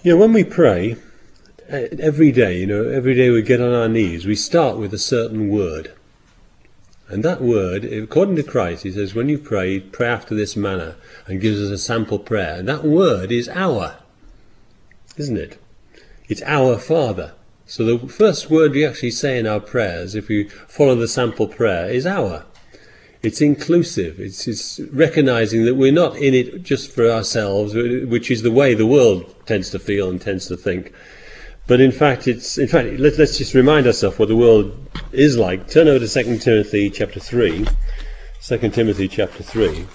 When we pray, every day, every day we get on our knees, we start with a certain word. And that word, according to Christ, he says, when you pray after this manner, and gives us a sample prayer. And that word is our, isn't it? It's our Father. So the first word we actually say in our prayers, if we follow the sample prayer, is our. It's inclusive. It's recognizing that we're not in it just for ourselves, which is the way the world tends to feel and tends to think. But in fact, let's just remind ourselves what the world is like. Turn over to 2 Timothy chapter 3. 2 Timothy chapter 3.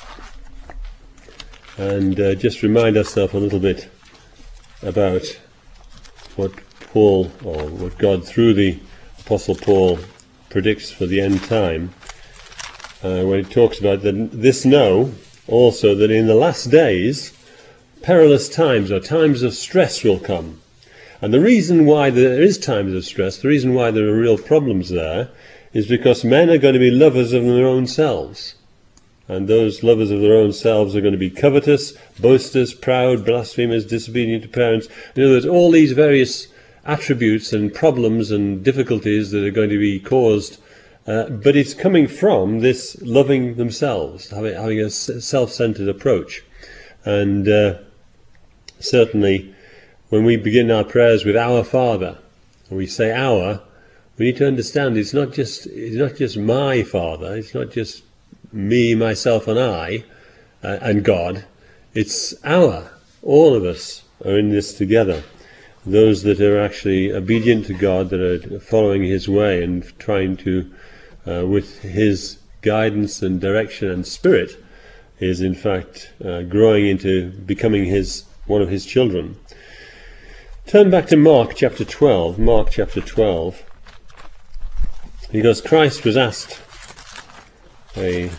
And just remind ourselves a little bit about what Paul, or what God through the Apostle Paul predicts for the end time. When he talks about this know also that in the last days perilous times, or times of stress, will come. And the reason why there is times of stress, the reason why there are real problems there, is because men are going to be lovers of their own selves. And those lovers of their own selves are going to be covetous, boasters, proud, blasphemers, disobedient to parents. In other words, all these various attributes and problems and difficulties that are going to be caused, but it's coming from this loving themselves, having a self-centered approach. And certainly when we begin our prayers with our Father, and we say our, we need to understand it's not just my Father, it's not just me, myself and I, and God. It's our. All of us are in this together. Those that are actually obedient to God, that are following his way and trying to, with his guidance and direction and spirit, is in fact growing into becoming one of his children. Turn back to Mark chapter 12. Mark chapter 12. Because Christ was asked a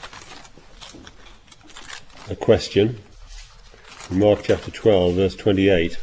question in Mark chapter 12 verse 28,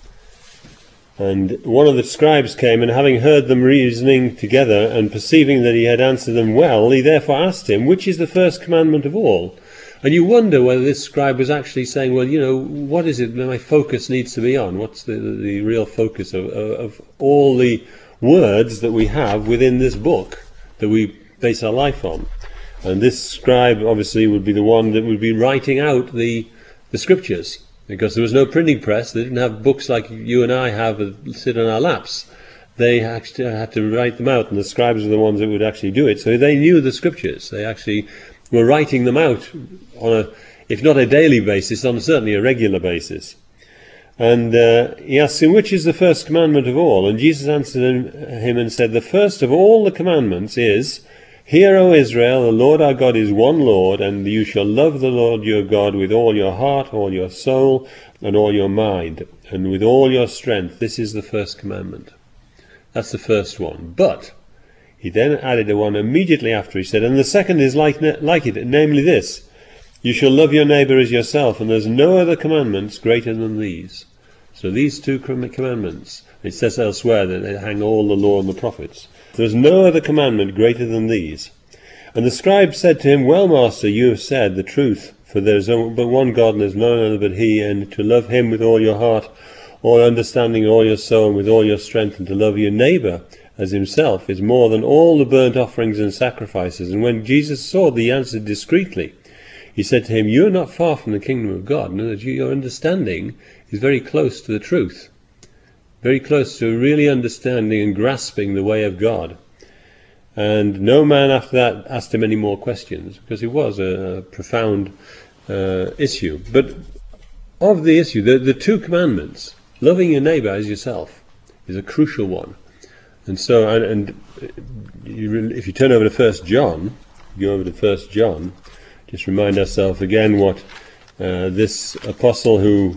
and one of the scribes came, and having heard them reasoning together, and perceiving that he had answered them well, he therefore asked him, which is the first commandment of all? And you wonder whether this scribe was actually saying, well, what is it that my focus needs to be on? What's the real focus of all the words that we have within this book that we base our life on? And this scribe obviously would be the one that would be writing out the scriptures, because there was no printing press. They didn't have books like you and I have that sit on our laps. They actually had to write them out, and the scribes were the ones that would actually do it. So they knew the scriptures. They actually were writing them out on if not a daily basis, on certainly a regular basis. And he asked him, which is the first commandment of all? And Jesus answered him and said, the first of all the commandments is, hear, O Israel, the Lord our God is one Lord, and you shall love the Lord your God with all your heart, all your soul, and all your mind, and with all your strength. This is the first commandment. That's the first one. But he then added one immediately after. He said, and the second is like it, namely this, you shall love your neighbour as yourself, and there's no other commandments greater than these. So these two commandments, it says elsewhere that they hang all the law and the prophets. There's no other commandment greater than these. And the scribe said to him, well, Master, you have said the truth, for there is but one God, and there is none other but he, and to love him with all your heart, all understanding, all your soul, and with all your strength, and to love your neighbour as himself, is more than all the burnt offerings and sacrifices. And when Jesus saw that he answered discreetly, he said to him, you are not far from the kingdom of God. In other words, your understanding is very close to the truth, very close to really understanding and grasping the way of God. And no man after that asked him any more questions, because it was a profound issue. But of the issue, the two commandments, loving your neighbour as yourself, is a crucial one. And so, if you turn over to 1 John, go over to 1 John, just remind ourselves again what this apostle who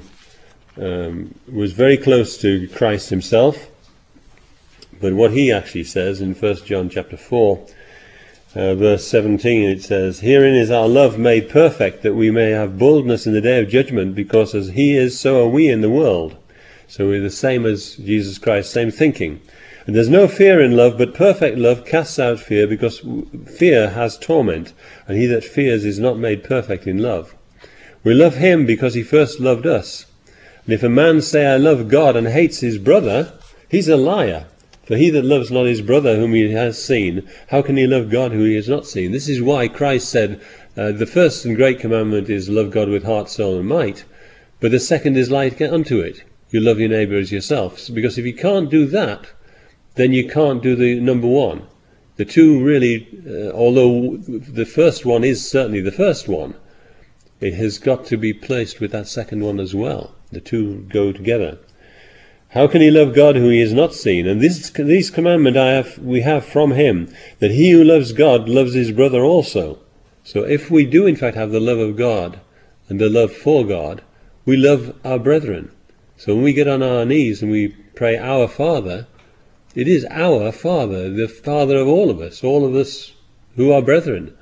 was very close to Christ himself, but what he actually says in 1 John chapter 4, verse 17, it says, herein is our love made perfect, that we may have boldness in the day of judgment, because as he is, so are we in the world. So we're the same as Jesus Christ, same thinking. And there's no fear in love, but perfect love casts out fear, because fear has torment, and he that fears is not made perfect in love. We love him because he first loved us. And if a man say, I love God, and hates his brother, he's a liar. For he that loves not his brother whom he has seen, how can he love God who he has not seen? This is why Christ said, the first and great commandment is love God with heart, soul and might, but the second is like unto it. You love your neighbour as yourself. Because if you can't do that, then you can't do the number one. The two really, although the first one is certainly the first one, it has got to be placed with that second one as well. The two go together. How can he love God who he has not seen? And these commandments we have from him, that he who loves God loves his brother also. So if we do in fact have the love of God and the love for God, we love our brethren. So when we get on our knees and we pray, Our Father, it is our Father, the Father of all of us who are brethren.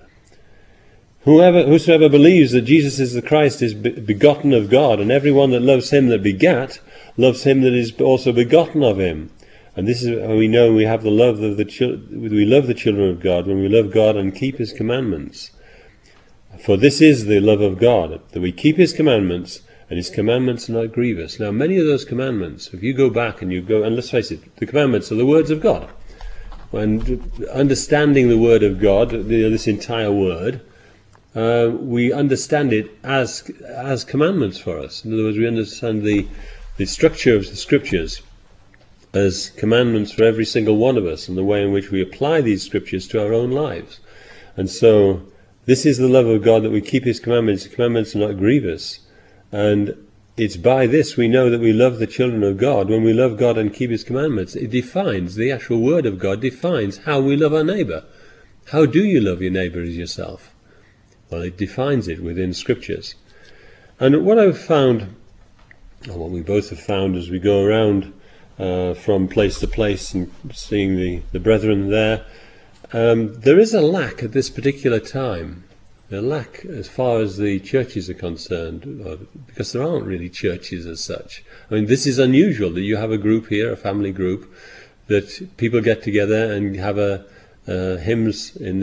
Whosoever believes that Jesus is the Christ is begotten of God, and everyone that loves him that begat loves him that is also begotten of him. And this is how we know we have the love of we love the children of God, when we love God and keep his commandments. For this is the love of God, that we keep his commandments, and his commandments are not grievous. Now, many of those commandments, if you go back and and let's face it, the commandments are the words of God. And understanding the word of God, this entire word, we understand it as commandments for us. In other words, we understand the structure of the scriptures as commandments for every single one of us, and the way in which we apply these scriptures to our own lives. And so this is the love of God, that we keep his commandments. The commandments are not grievous. And it's by this we know that we love the children of God. When we love God and keep his commandments, it defines, the actual word of God defines how we love our neighbour. How do you love your neighbour as yourself? Well, it defines it within scriptures. And what I've found, or what we both have found as we go around from place to place and seeing the brethren there is a lack at this particular time. A lack as far as the churches are concerned, because there aren't really churches as such. I mean, this is unusual that you have a group here, a family group, that people get together and have hymns in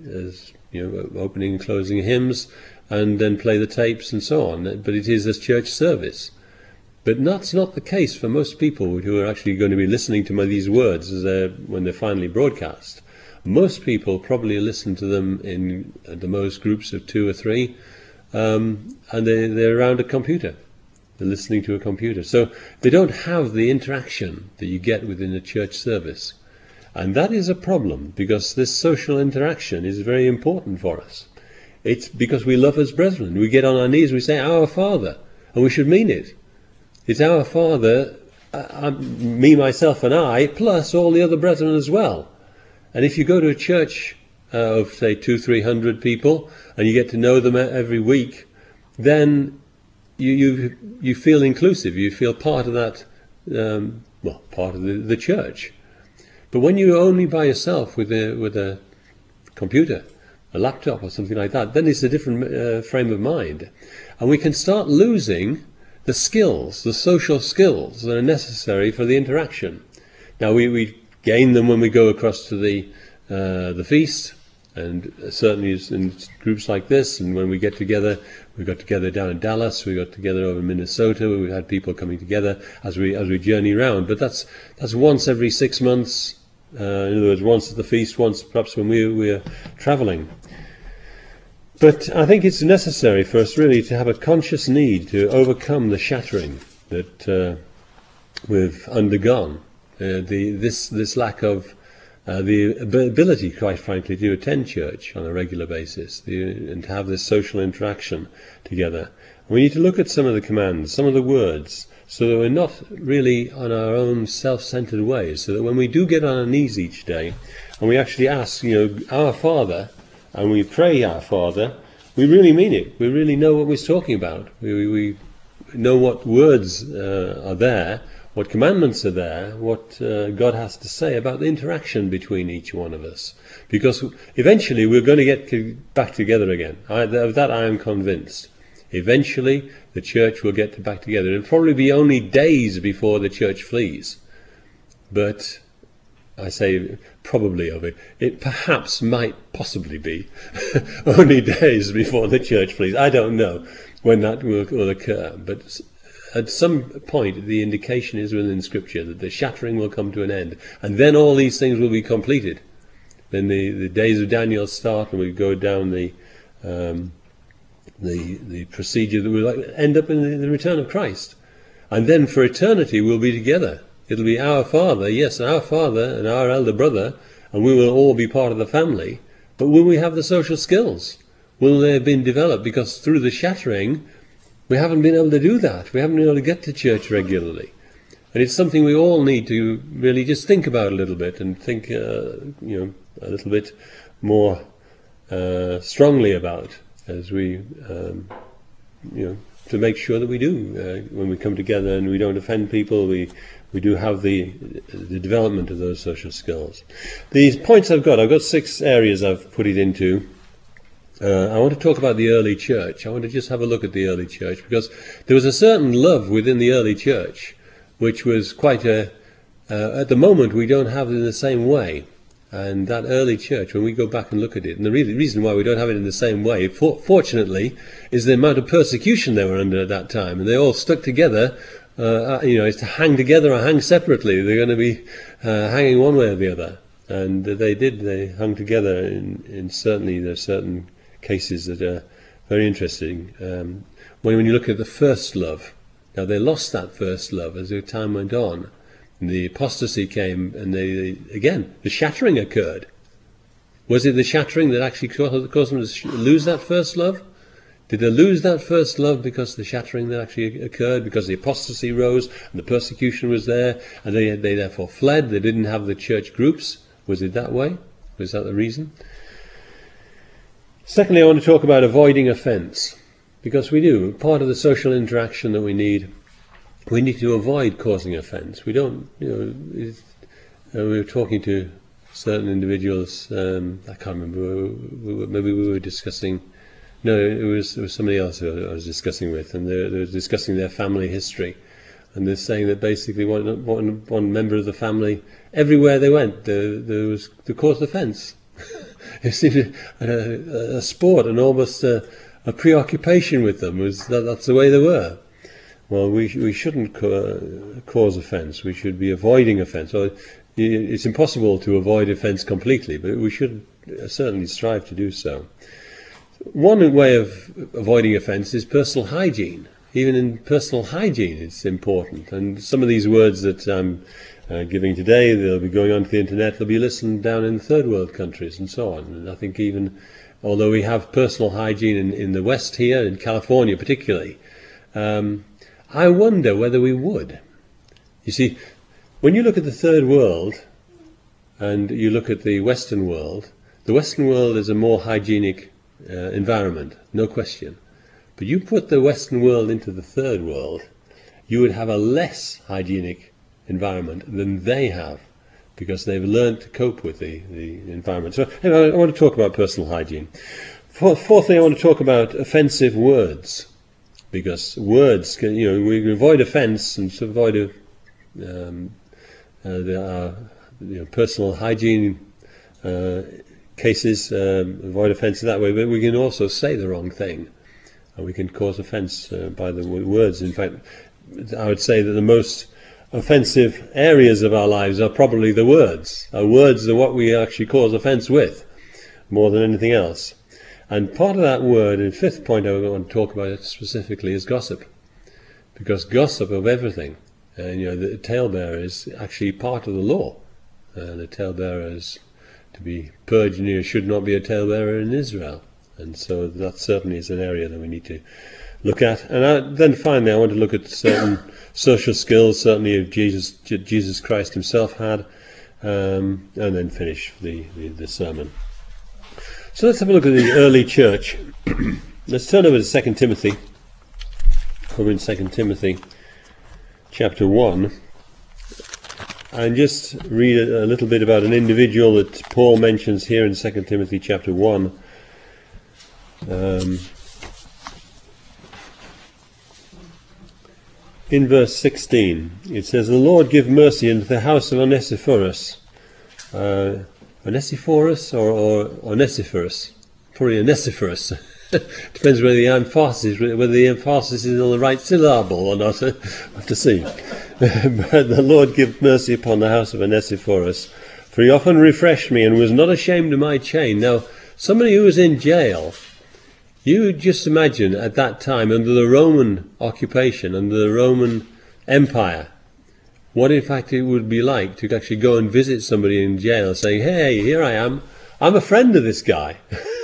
opening and closing hymns, and then play the tapes and so on. But it is a church service. But that's not the case for most people who are actually going to be listening to these words when they're finally broadcast. Most people probably listen to them in at the most groups of 2 or 3, and they're around a computer. They're listening to a computer. So they don't have the interaction that you get within a church service. And that is a problem, because this social interaction is very important for us. It's because we love as brethren. We get on our knees, we say, Our Father, and we should mean it. It's our Father, me, myself and I, plus all the other brethren as well. And if you go to a church of, say, 200-300 people, and you get to know them every week, then you feel inclusive. You feel part of that, part of the church. But when you're only by yourself with a computer, a laptop or something like that, then it's a different frame of mind. And we can start losing the skills, the social skills that are necessary for the interaction. Now, we gain them when we go across to the feast, and certainly in groups like this, and when we get together. We got together down in Dallas, we got together over in Minnesota, we had people coming together as we journey around. But that's once every 6 months, in other words, once at the feast, once perhaps when we're travelling. But I think it's necessary for us really to have a conscious need to overcome the shattering that we've undergone. This lack of the ability, quite frankly, to attend church on a regular basis and to have this social interaction together. We need to look at some of the commands, some of the words, so that we're not really on our own self-centered ways, so that when we do get on our knees each day and we actually ask, Our Father, and we pray, Our Father, we really mean it. We really know what we're talking about. We know what words are there, what commandments are there, what God has to say about the interaction between each one of us. Because eventually we're going to get back together again. Of that I am convinced. Eventually the church will get back together. It'll probably be only days before the church flees. But I say probably of it. It perhaps might possibly be only days before the church flees. I don't know when that will occur. But at some point the indication is within Scripture that the shattering will come to an end, and then all these things will be completed. Then the days of Daniel start, and we go down the procedure that will end up in the return of Christ. And then for eternity we'll be together. It'll be our Father, yes, our Father and our elder brother, and we will all be part of the family. But will we have the social skills? Will they have been developed? Because through the shattering, we haven't been able to do that. We haven't been able to get to church regularly. And it's something we all need to really just think about a little bit, and think a little bit more strongly about, as we to make sure that we do when we come together and we don't offend people. We do have the development of those social skills. These points I've got 6 areas I've put it into. I want to talk about the early church. I want to just have a look at the early church, because there was a certain love within the early church which was quite at the moment we don't have it in the same way. And that early church, when we go back and look at it, and the reason why we don't have it in the same way, fortunately, is the amount of persecution they were under at that time. And they all stuck together, it's to hang together or hang separately. They're going to be hanging one way or the other. And they hung together in certainly there are certain cases that are very interesting. When you look at the first love, now they lost that first love as the time went on. And the apostasy came, and again, the shattering occurred. Was it the shattering that actually caused them to lose that first love? Did they lose that first love because of the shattering that actually occurred, because the apostasy rose and the persecution was there, and they therefore fled? They didn't have the church groups. Was it that way? Was that the reason? Secondly, I want to talk about avoiding offence, because we do. Part of the social interaction that we need to avoid causing offence. We don't, we were talking to certain individuals, I can't remember, maybe we were discussing, no, it was somebody else who I was discussing with, and they were discussing their family history. And they're saying that basically one member of the family, everywhere they went, they caused offence. It seemed a sport and almost a preoccupation with them. That's the way they were. Well, we shouldn't cause offence. We should be avoiding offence. Well, it's impossible to avoid offence completely, but we should certainly strive to do so. One way of avoiding offence is personal hygiene. Even in personal hygiene, it's important. And some of these words that I'm giving today, they'll be going onto the internet, they'll be listened down in third world countries and so on. And I think even, although we have personal hygiene in the West here, in California particularly, I wonder whether we would. You see, when you look at the third world and you look at the Western world is a more hygienic environment, no question. But you put the Western world into the third world, you would have a less hygienic environment than they have, because they've learned to cope with the environment. So anyway, I want to talk about personal hygiene. Fourthly, I want to talk about offensive words, because words can, we avoid offence and avoid personal hygiene cases, avoid offence that way, but we can also say the wrong thing. And we can cause offence by the words. In fact, I would say that the most offensive areas of our lives are probably the words. Our words are what we actually cause offence with, more than anything else. And part of that word, and fifth point I want to talk about it specifically, is gossip. Because gossip of everything, and the talebearer is actually part of the law. The talebearer is to be purged, and should not be a talebearer in Israel. And so that certainly is an area that we need to look at. And then finally, I want to look at certain social skills, certainly of Jesus Christ himself had, and then finish the sermon. So let's have a look at the early church. Let's turn over to 2 Timothy. Over in 2 Timothy chapter 1. And just read a little bit about an individual that Paul mentions here in 2 Timothy chapter 1. In verse 16 it says, "The Lord give mercy unto the house of Onesiphorus." Onesiphorus or Onesiphorus? Probably Onesiphorus. Depends whether the emphasis is on the right syllable or not. I have to see. But the Lord give mercy upon the house of Onesiphorus, for he often refreshed me and was not ashamed of my chain. Now, somebody who was in jail, you just imagine at that time, under the Roman occupation, under the Roman Empire, what in fact it would be like to actually go and visit somebody in jail saying, hey, here I am, I'm a friend of this guy.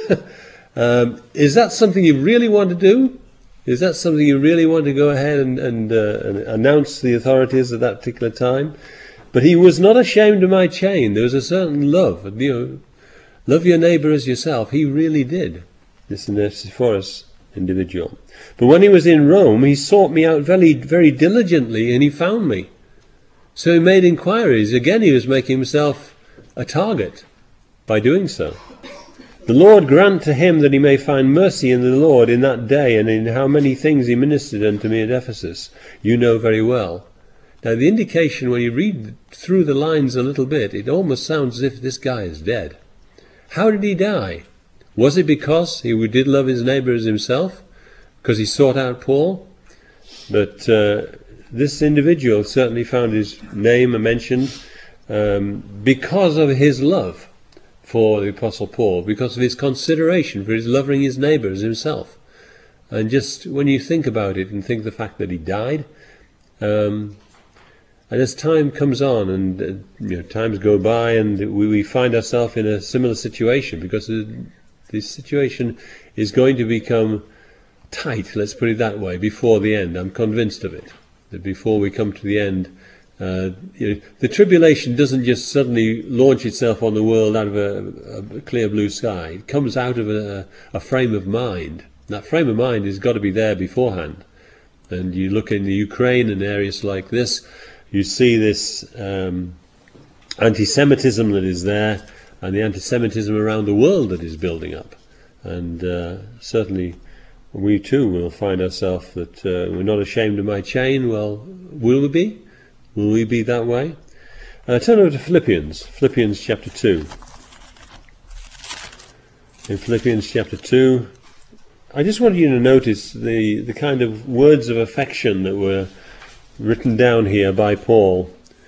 Is that something you really want to do? Is that something you really want to go ahead and announce to the authorities at that particular time? But he was not ashamed of my chain. There was a certain love. Love your neighbour as yourself. He really did, this Onesiphorus individual. But when he was in Rome, he sought me out very, very diligently, and he found me. So he made inquiries. Again, he was making himself a target by doing so. The Lord grant to him that he may find mercy in the Lord in that day, and in how many things he ministered unto me at Ephesus. You know very well. Now, the indication, when you read through the lines a little bit, it almost sounds as if this guy is dead. How did he die? Was it because he did love his neighbour as himself? Because he sought out Paul? But this individual certainly found his name mentioned because of his love for the Apostle Paul, because of his consideration for his loving his neighbour as himself. And just when you think about it and think the fact that he died, and as time comes on and times go by and we find ourselves in a similar situation, because this situation is going to become tight, let's put it that way, before the end. I'm convinced of it, that before we come to the end, the tribulation doesn't just suddenly launch itself on the world out of a clear blue sky. It comes out of a frame of mind. That frame of mind has got to be there beforehand. And you look in the Ukraine and areas like this, you see this anti-Semitism that is there, and the anti-Semitism around the world that is building up. And certainly we too will find ourselves that we're not ashamed of my chain. Well, will we be? Will we be that way? Turn over to Philippians chapter 2. In Philippians chapter 2, I just want you to notice the kind of words of affection that were written down here by Paul.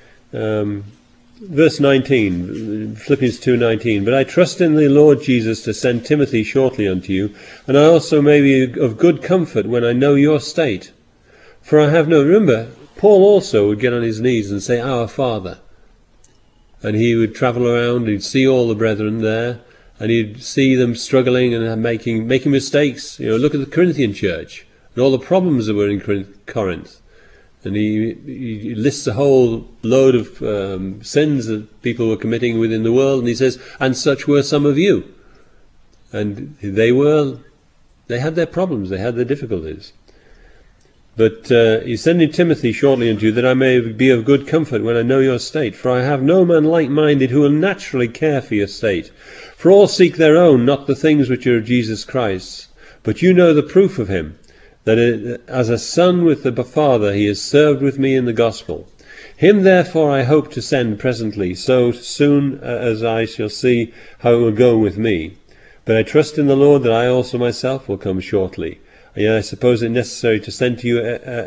Verse 19, Philippians 2:19. But I trust in the Lord Jesus to send Timothy shortly unto you, and I also may be of good comfort when I know your state. For I have no... Remember, Paul also would get on his knees and say, Our Father. And he would travel around, he'd see all the brethren there, and he'd see them struggling and making mistakes. Look at the Corinthian church and all the problems that were in Corinth. And he lists a whole load of sins that people were committing within the world, and he says, and such were some of you. And they had their problems, they had their difficulties. But he's sending Timothy shortly unto you, that I may be of good comfort when I know your state. For I have no man like-minded who will naturally care for your state. For all seek their own, not the things which are of Jesus Christ. But you know the proof of him, that as a son with the Father he has served with me in the gospel. Him therefore I hope to send presently, so soon as I shall see how it will go with me. But I trust in the Lord that I also myself will come shortly. I suppose it necessary to send to you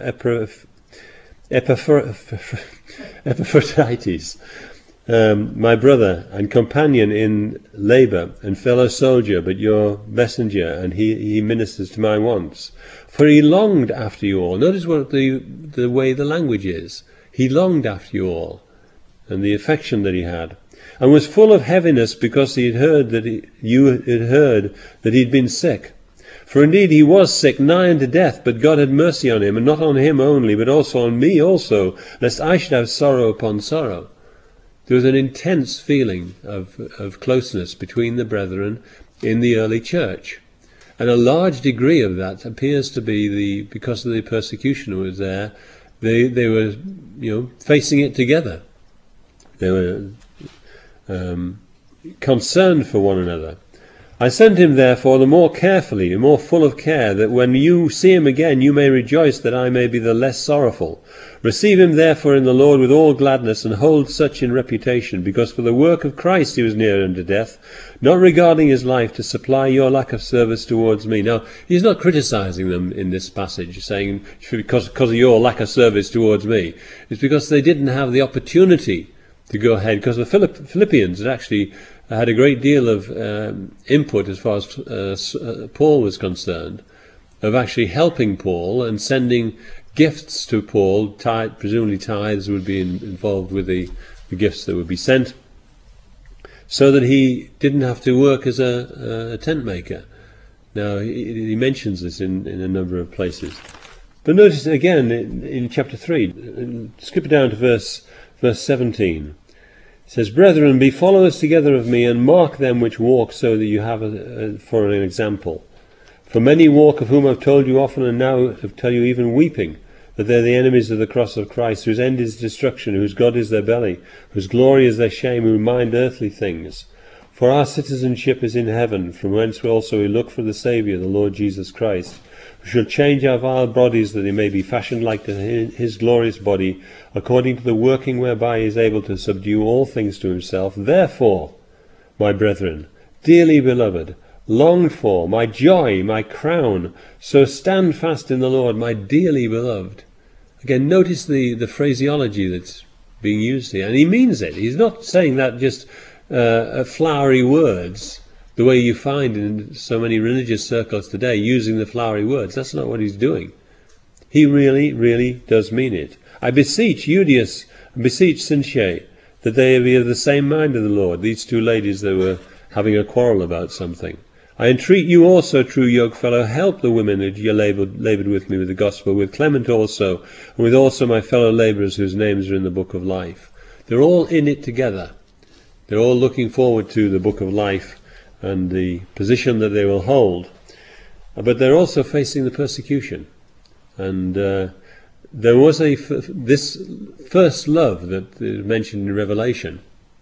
Epaphroditus, my brother and companion in labour and fellow soldier, but your messenger, and he ministers to my wants. For he longed after you all. Notice what the way the language is. He longed after you all, and the affection that he had, and was full of heaviness because he had heard that you had heard that he'd been sick. For indeed he was sick, nigh unto death, but God had mercy on him, and not on him only, but also on me also, lest I should have sorrow upon sorrow. There was an intense feeling of closeness between the brethren in the early church. And a large degree of that appears to be because of the persecution that was there, they were facing it together. They were concerned for one another. I send him therefore the more carefully, the more full of care, that when you see him again you may rejoice, that I may be the less sorrowful. Receive him therefore in the Lord with all gladness, and hold such in reputation, because for the work of Christ he was near unto death, not regarding his life, to supply your lack of service towards me. Now, he's not criticizing them in this passage, saying, because of your lack of service towards me. It's because they didn't have the opportunity to go ahead, because the Philippians had actually had a great deal of input as far as Paul was concerned, of actually helping Paul and sending gifts to Paul. Presumably tithes would be involved with the gifts that would be sent, so that he didn't have to work as a tent maker. Now, he mentions this in a number of places. But notice again in chapter 3, skip it down to verse 17. It says, Brethren, be followers together of me, and mark them which walk, so that you have for an example. For many walk, of whom I've told you often, and now tell you even weeping, that they're the enemies of the cross of Christ, whose end is destruction, whose God is their belly, whose glory is their shame, who mind earthly things. For our citizenship is in heaven, from whence also we look for the Saviour, the Lord Jesus Christ, who shall change our vile bodies, that they may be fashioned like to his glorious body, according to the working whereby he is able to subdue all things to himself. Therefore, my brethren, dearly beloved, longed for, my joy, my crown, so stand fast in the Lord, my dearly beloved. Again, notice the phraseology that's being used here, and he means it. He's not saying that just flowery words, the way you find in so many religious circles today, using the flowery words. That's not what he's doing. He really, really does mean it. I beseech Euodias and beseech Syntyche that they be of the same mind of the Lord. These two ladies that were having a quarrel about something. I entreat you also, true yokefellow, help the women that you laboured with me with the gospel, with Clement also, and with also my fellow labourers whose names are in the book of life. They're all in it together. They're all looking forward to the book of life and the position that they will hold. But they're also facing the persecution. And there was this first love that is mentioned in Revelation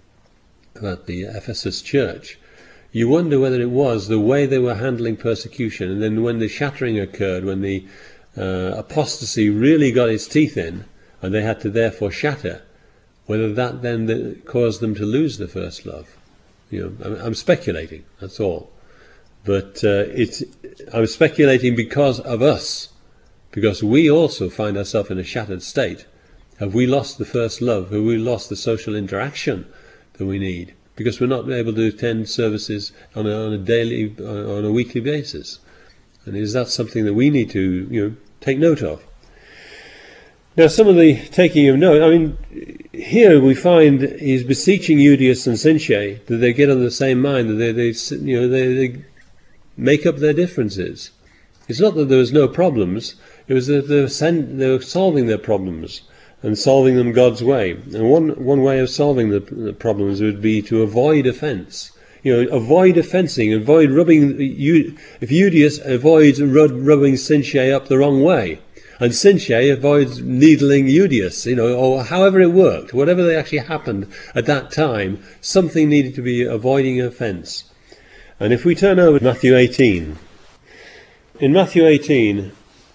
about the Ephesus church. You wonder whether it was the way they were handling persecution, and then when the shattering occurred, when the apostasy really got its teeth in, and they had to therefore shatter, whether that then caused them to lose the first love. I'm speculating, that's all. But I'm speculating because of us, because we also find ourselves in a shattered state. Have we lost the first love? Have we lost the social interaction that we need? Because we're not able to attend services on a weekly basis. And is that something that we need to take note of? Now, some of the taking of note, here we find he's beseeching Euodias and Syntyche that they get on the same mind, that they make up their differences. It's not that there was no problems, it was that they were solving their problems, and solving them God's way. And one way of solving the problems would be to avoid offence. Avoid offensing, avoid rubbing. If Euodias avoids rubbing Syntyche up the wrong way, and Syntyche avoids needling Euodias, or however it worked, whatever actually happened at that time, something needed to be avoiding offence. And if we turn over to Matthew 18, in Matthew 18,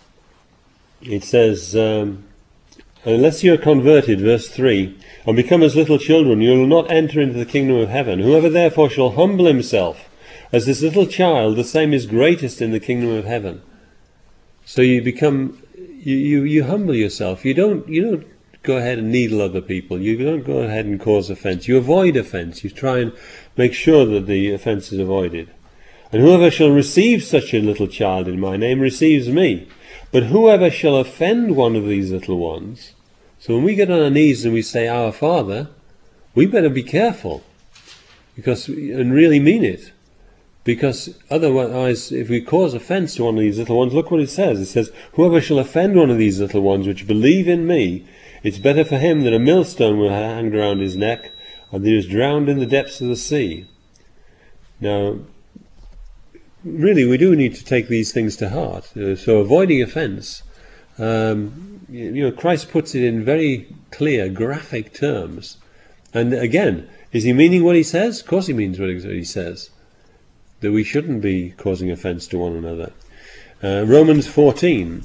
it says, unless you are converted, verse 3, and become as little children, you will not enter into the kingdom of heaven. Whoever therefore shall humble himself as this little child, the same is greatest in the kingdom of heaven. So you become, you humble yourself. You don't go ahead and needle other people. You don't go ahead and cause offence. You avoid offence. You try and make sure that the offence is avoided. And whoever shall receive such a little child in my name receives me. But whoever shall offend one of these little ones, so when we get on our knees and we say, Our Father, we better be careful, and really mean it. Because otherwise, if we cause offence to one of these little ones, look what it says. It says, whoever shall offend one of these little ones which believe in me, it's better for him that a millstone will hang around his neck, and that he is drowned in the depths of the sea. Now, really, we do need to take these things to heart. So avoiding offence, Christ puts it in very clear, graphic terms. And again, is he meaning what he says? Of course he means what he says. that we shouldn't be causing offence to one another. Romans 14.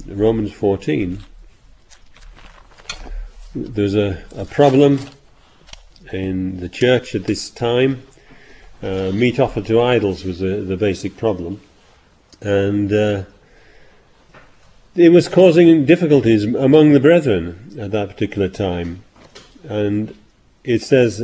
There's a problem in the church at this time. Meat offered to idols was the basic problem, and it was causing difficulties among the brethren at that particular time. And it says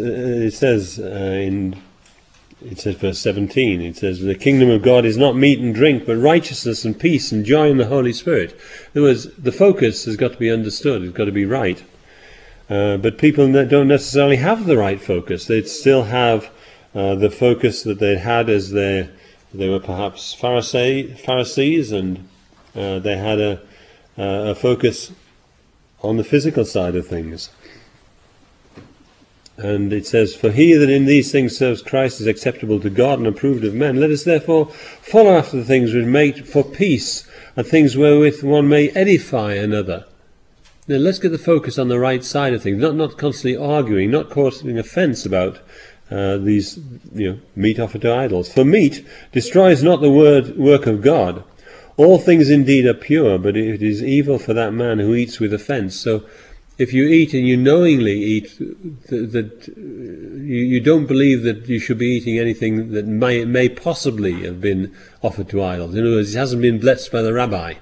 verse 17, it says, the kingdom of God is not meat and drink, but righteousness and peace and joy in the Holy Spirit. In other words, the focus has got to be understood, it's got to be right. But people don't necessarily have the right focus. They'd still have the focus that they'd had as they were perhaps Pharisees, and they had a focus on the physical side of things. And it says, for he that in these things serves Christ is acceptable to God and approved of men. Let us therefore follow after the things which make for peace, and things wherewith one may edify another. Now let's get the focus on the right side of things, not constantly arguing, not causing offence about these meat offered to idols. For meat destroys not the work of God. All things indeed are pure, but it is evil for that man who eats with offence. So if you eat and you knowingly eat, that you don't believe that you should be eating anything that may possibly have been offered to idols. In other words, it hasn't been blessed by the rabbi.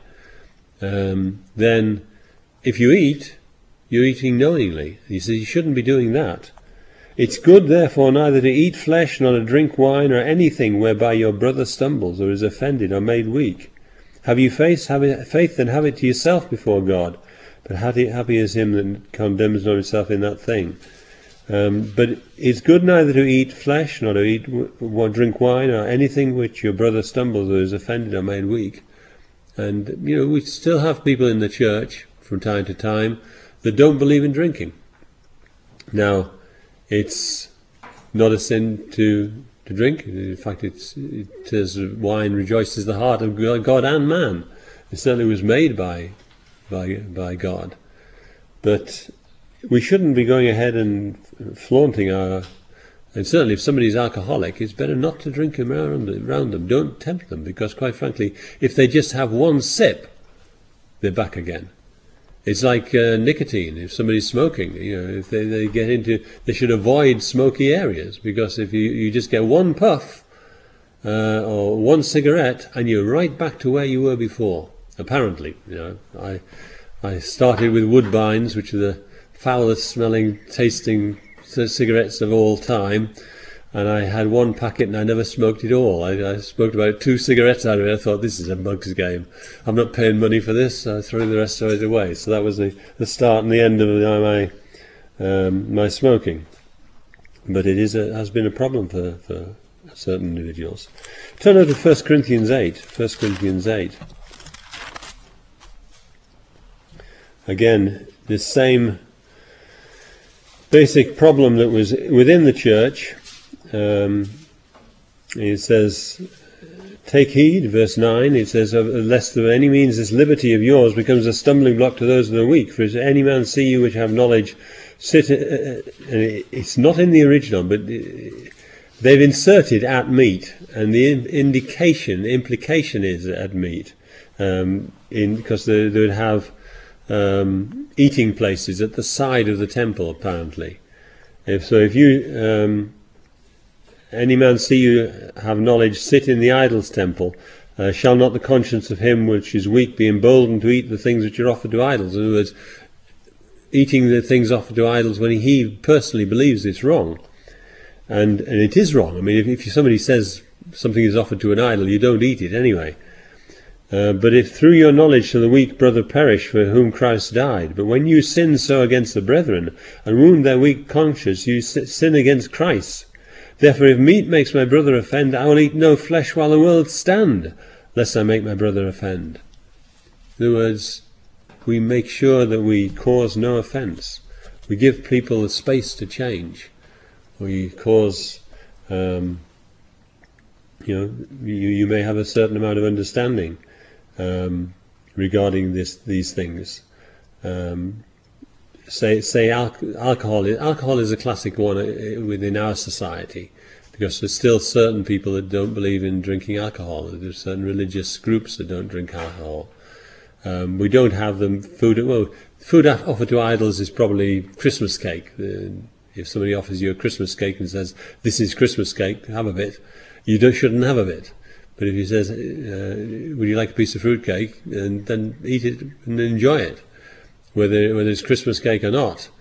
Then if you eat, you're eating knowingly. He says you shouldn't be doing that. It's good, therefore, neither to eat flesh nor to drink wine or anything whereby your brother stumbles or is offended or made weak. Have you faith, then have it to yourself before God. But happy is him that condemns not himself in that thing. But it's good neither to eat flesh nor to drink wine or anything which your brother stumbles or is offended or made weak. And we still have people in the church from time to time that don't believe in drinking. Now, it's not a sin to drink. In fact, it says wine rejoices the heart of God and man. It certainly was made by God. But we shouldn't be going ahead and flaunting our... And certainly if somebody's alcoholic, it's better not to drink them around them. Don't tempt them, because quite frankly, if they just have one sip, they're back again. It's like nicotine. If somebody's smoking, if they get into... They should avoid smoky areas, because if you just get one puff or one cigarette, and you're right back to where you were before. Apparently, I started with Woodbines, which are the foulest smelling, tasting cigarettes of all time, and I had one packet and I never smoked it all. I smoked about 2 cigarettes out of it. I thought, this is a mug's game. I'm not paying money for this. I threw the rest of it away. So that was the start and the end of my smoking. But it has been a problem for certain individuals. Turn over to 1 Corinthians 8. 1 Corinthians 8. Again, this same basic problem that was within the church. It says, take heed, verse 9, it says, lest by any means this liberty of yours becomes a stumbling block to those that are weak. For if any man see you which have knowledge, it's not in the original, but they've inserted at meat, and the implication is at meat, because they would have eating places at the side of the temple, apparently. If you any man see you have knowledge, sit in the idol's temple, shall not the conscience of him which is weak be emboldened to eat the things which are offered to idols? In other words, eating the things offered to idols when he personally believes it's wrong. And it is wrong. I mean, if somebody says something is offered to an idol, you don't eat it anyway. But if through your knowledge shall the weak brother perish for whom Christ died, but when you sin so against the brethren, and wound their weak conscience, you sin against Christ. Therefore if meat makes my brother offend, I will eat no flesh while the world stand, lest I make my brother offend. In other words, we make sure that we cause no offence. We give people the space to change. We cause... you may have a certain amount of understanding regarding these things. Say alcohol. Alcohol is a classic one within our society, because there's still certain people that don't believe in drinking alcohol. There's certain religious groups that don't drink alcohol. We don't have them food offered to idols is probably Christmas cake. If somebody offers you a Christmas cake and says, "This is Christmas cake, have a bit," you shouldn't have a bit. But if he says, "Would you like a piece of fruit cake?" and then eat it and enjoy it, whether it's Christmas cake or not.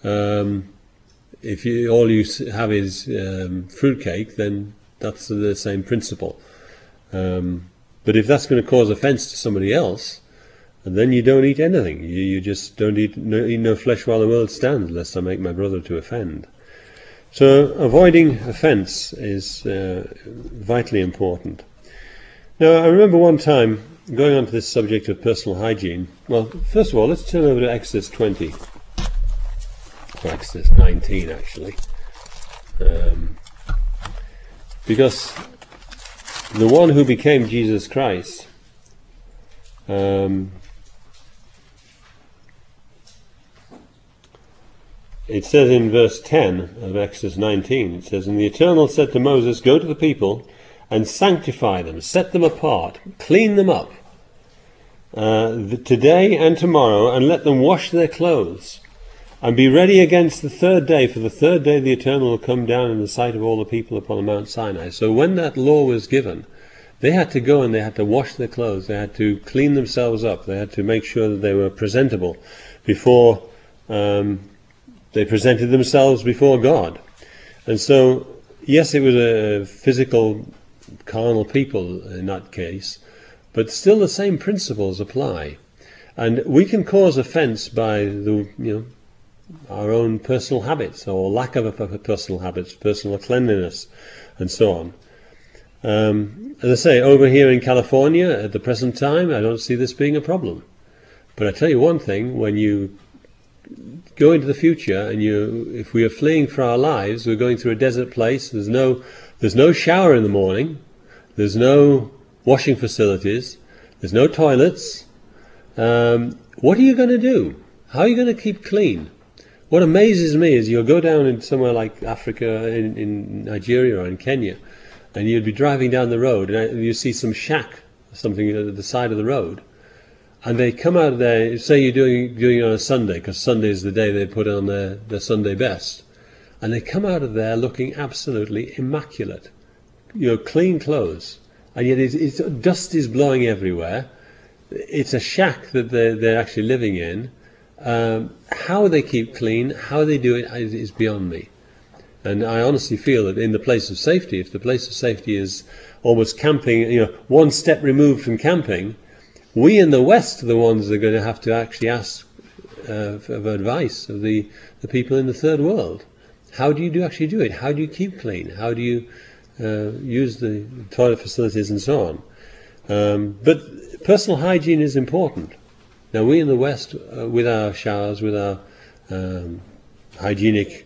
If all you have is fruit cake, then that's the same principle. But if that's going to cause offence to somebody else, then you don't eat anything. You just don't eat no flesh while the world stands, lest I make my brother to offend. So avoiding offence is vitally important. Now, I remember one time, going on to this subject of personal hygiene. Well, first of all, let's turn over to Exodus 20. Or Exodus 19, actually. Because the one who became Jesus Christ, it says in verse 10 of Exodus 19, it says, "And the Eternal said to Moses, Go to the people and sanctify them, set them apart, clean them up today and tomorrow, and let them wash their clothes, and be ready against the third day, for the third day the Eternal will come down in the sight of all the people upon the Mount Sinai." So when that law was given, they had to go and they had to wash their clothes, they had to clean themselves up, they had to make sure that they were presentable before they presented themselves before God. And so, yes, it was a physical, carnal people in that case, but still the same principles apply. And we can cause offence by our own personal habits, or lack of personal habits, personal cleanliness, and so on. As I say, over here in California at the present time, I don't see this being a problem. But I tell you one thing, when you go into the future, and if we are fleeing for our lives, we're going through a desert place, there's no shower in the morning, there's no washing facilities, there's no toilets. What are you going to do? How are you going to keep clean? What amazes me is you'll go down in somewhere like Africa, in Nigeria or in Kenya, and you'd be driving down the road and you see some shack, something at the side of the road, and they come out of there, say you're doing it on a Sunday, because Sunday is the day they put on their Sunday best, and they come out of there looking absolutely immaculate, clean clothes, and yet dust is blowing everywhere. It's a shack that they're actually living in. How they keep clean, how they do it is beyond me. And I honestly feel that in the place of safety, if the place of safety is almost camping, one step removed from camping, we in the West are the ones that are going to have to actually ask of advice of the people in the third world. How do you actually do it? How do you keep clean? How do you use the toilet facilities and so on? But personal hygiene is important. Now, we in the West, with our showers, with our hygienic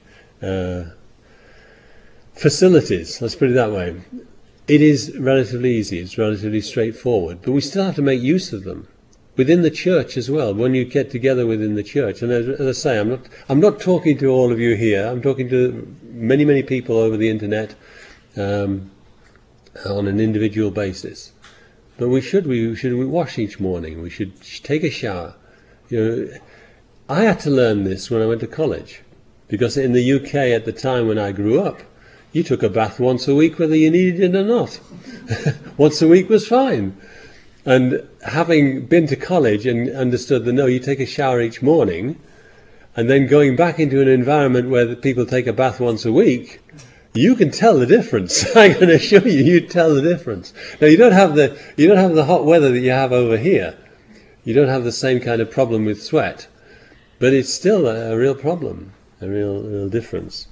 facilities, let's put it that way, it is relatively easy, it's relatively straightforward, but we still have to make use of them. Within the church as well, when you get together within the church, and as I say, I'm not talking to all of you here, I'm talking to many, many people over the internet on an individual basis. But we should wash each morning. We should take a shower. I had to learn this when I went to college, because in the UK at the time when I grew up, you took a bath once a week whether you needed it or not. Once a week was fine. And having been to college and understood that no, you take a shower each morning, and then going back into an environment where the people take a bath once a week, you can tell the difference. I can assure you, you tell the difference. Now you don't have the hot weather that you have over here. You don't have the same kind of problem with sweat, but it's still a real problem, a real difference.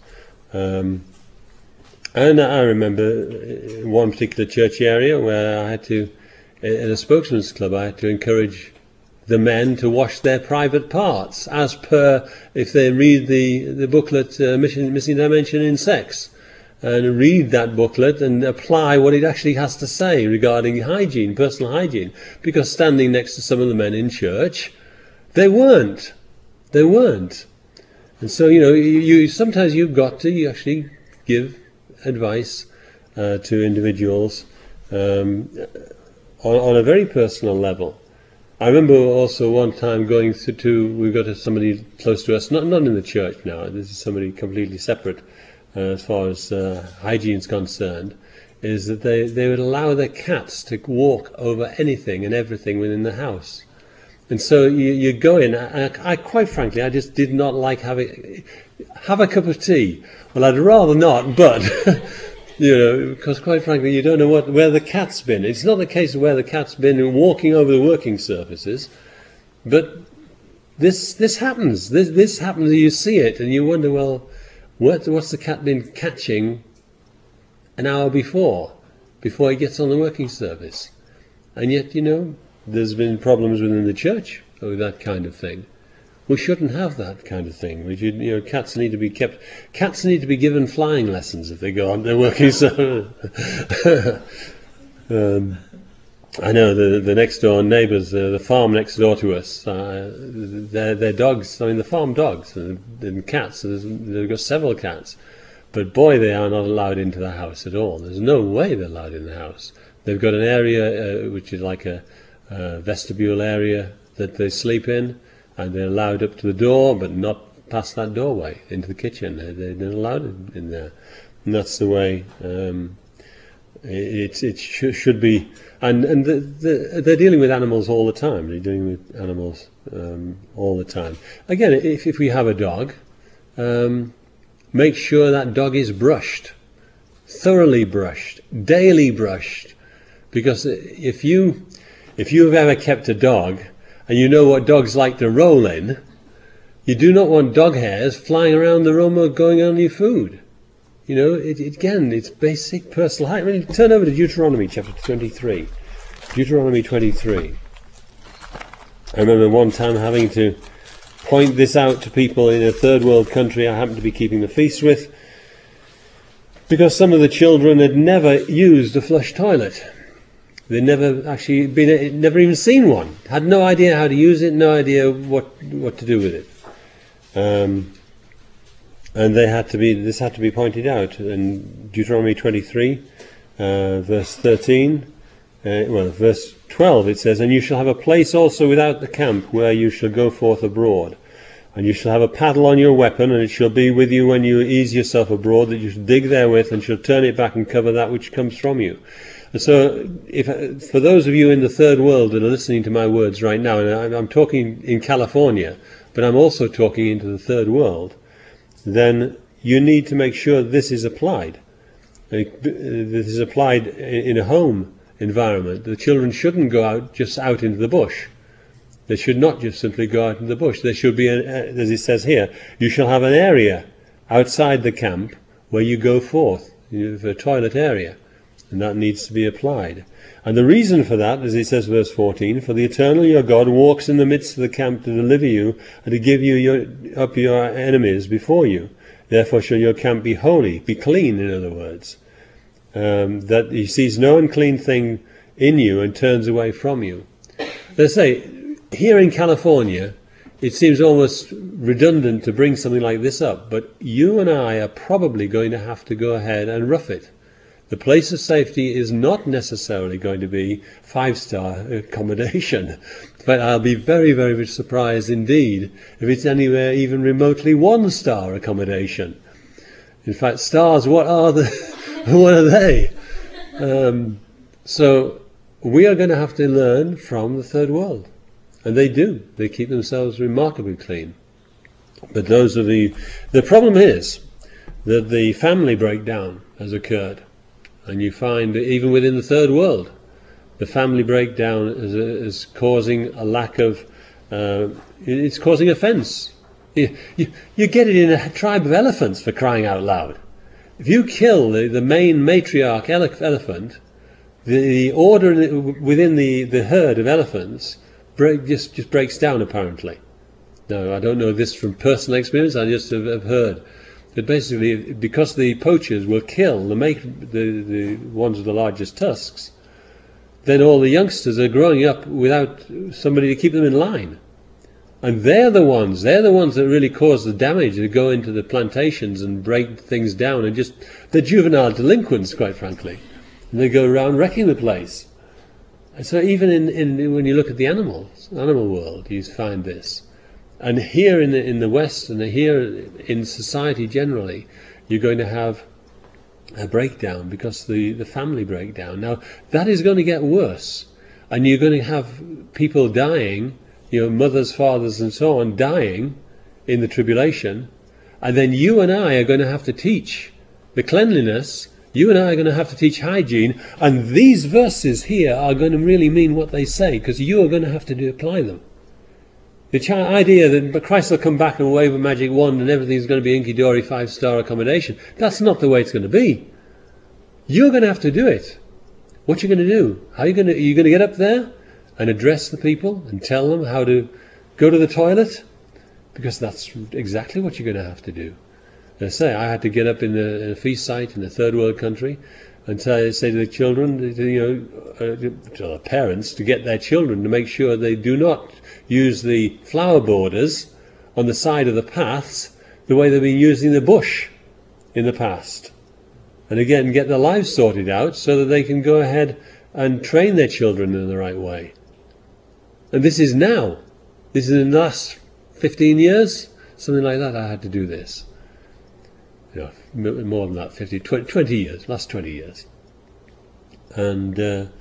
And I remember one particular church area where I had to, at a spokesman's club, I had to encourage the men to wash their private parts, as per, if they read the booklet, Missing Dimension in Sex, and read that booklet and apply what it actually has to say regarding hygiene, personal hygiene. Because standing next to some of the men in church, they weren't. And so, sometimes you've got to actually give advice to individuals on a very personal level. I remember also one time going we got to somebody close to us, not in the church now, this is somebody completely separate as far as hygiene is concerned, is that they would allow their cats to walk over anything and everything within the house. And so you go in, I quite frankly, I just did not like have a cup of tea. Well, I'd rather not, but because quite frankly, you don't know where the cat's been. It's not the case of where the cat's been walking over the working surfaces, but this happens. This happens. You see it, and you wonder, well, what's the cat been catching an hour before he gets on the working surface? And yet, there's been problems within the church with that kind of thing. We shouldn't have that kind of thing. Cats need to be kept. Cats need to be given flying lessons if they go on their working surface. I know the next door neighbours, the farm next door to us, their dogs. I mean, the farm dogs and cats. They've got several cats, but boy, they are not allowed into the house at all. There's no way they're allowed in the house. They've got an area which is like a vestibule area that they sleep in, and they're allowed up to the door, but not past that doorway into the kitchen. They're not allowed in there, and that's the way it should be. And they're dealing with animals all the time. They're dealing with animals all the time. Again, if we have a dog, make sure that dog is brushed, thoroughly brushed, daily brushed, because if you've ever kept a dog and you know what dogs like to roll in, you do not want dog hairs flying around the room or going on your food. It's basic personal hygiene. Turn over to Deuteronomy chapter 23. Deuteronomy 23. I remember one time having to point this out to people in a third world country I happened to be keeping the feast with, because some of the children had never used a flush toilet. They'd never even seen one. Had no idea how to use it, no idea what to do with it. And this had to be pointed out in Deuteronomy 23, verse 13. Verse 12 it says, "And you shall have a place also without the camp where you shall go forth abroad. And you shall have a paddle on your weapon, and it shall be with you when you ease yourself abroad, that you shall dig therewith, and shall turn it back and cover that which comes from you." And so, for those of you in the third world that are listening to my words right now, and I'm talking in California, but I'm also talking into the third world, then you need to make sure this is applied. This is applied in a home environment. The children shouldn't go out into the bush. They should not just simply go out into the bush. There should be, as it says here, you shall have an area outside the camp where you go forth, a toilet area. And that needs to be applied. And the reason for that, as it says verse 14, "For the eternal your God walks in the midst of the camp to deliver you, and to give you up your enemies before you. Therefore shall your camp be holy," be clean, in other words. That he sees no unclean thing in you and turns away from you. Let's say, here in California, it seems almost redundant to bring something like this up, but you and I are probably going to have to go ahead and rough it. The place of safety is not necessarily going to be 5-star accommodation, but I'll be very, very surprised indeed if it's anywhere even remotely 1-star accommodation. In fact, stars, what are they? So we are going to have to learn from the third world, and they do. They keep themselves remarkably clean. But the problem is that the family breakdown has occurred. And you find that even within the third world, the family breakdown is causing a lack of, it's causing offence. You get it in a tribe of elephants, for crying out loud. If you kill the main matriarch elephant, the order within the herd of elephants just breaks down, apparently. Now, I don't know this from personal experience, I just have heard. But basically, because the poachers will kill the ones with the largest tusks, then all the youngsters are growing up without somebody to keep them in line. And they're the ones that really cause the damage. They go into the plantations and break things down, and just, they're juvenile delinquents, quite frankly. And they go around wrecking the place. And so even in when you look at the animal world, you find this. And here in the West, and here in society generally, you're going to have a breakdown, because the family breakdown. Now, that is going to get worse. And you're going to have people dying, mothers, fathers and so on, dying in the tribulation. And then you and I are going to have to teach the cleanliness. You and I are going to have to teach hygiene. And these verses here are going to really mean what they say, because you are going to have to apply them. The idea that Christ will come back and wave a magic wand and everything's going to be inky-dory 5-star accommodation, that's not the way it's going to be. You're going to have to do it. What are you going to do? Are you going to get up there and address the people and tell them how to go to the toilet? Because that's exactly what you're going to have to do. As I say, I had to get up in a feast site in a third world country and say to the children, to the parents, to get their children to make sure they do not use the flower borders on the side of the paths the way they've been using the bush in the past. And again, get their lives sorted out so that they can go ahead and train their children in the right way. And this is now. This is in the last 15 years, something like that. I had to do this. More than that, 20 years, last 20 years. And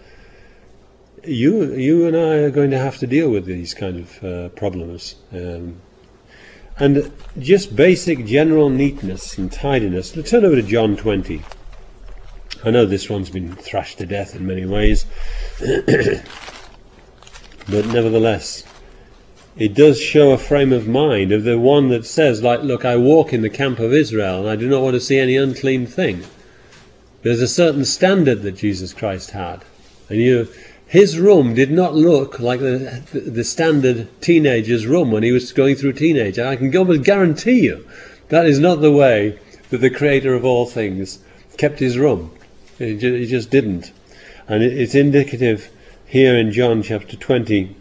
you and I are going to have to deal with these kind of problems. And just basic general neatness and tidiness. Let's turn over to John 20. I know this one's been thrashed to death in many ways, but nevertheless, it does show a frame of mind of the one that says, like, look, I walk in the camp of Israel and I do not want to see any unclean thing. There's a certain standard that Jesus Christ had. And his room did not look like the standard teenager's room when he was going through teenage. I can almost guarantee you that is not the way that the Creator of all things kept his room. He just didn't. And it's indicative here in John chapter 20,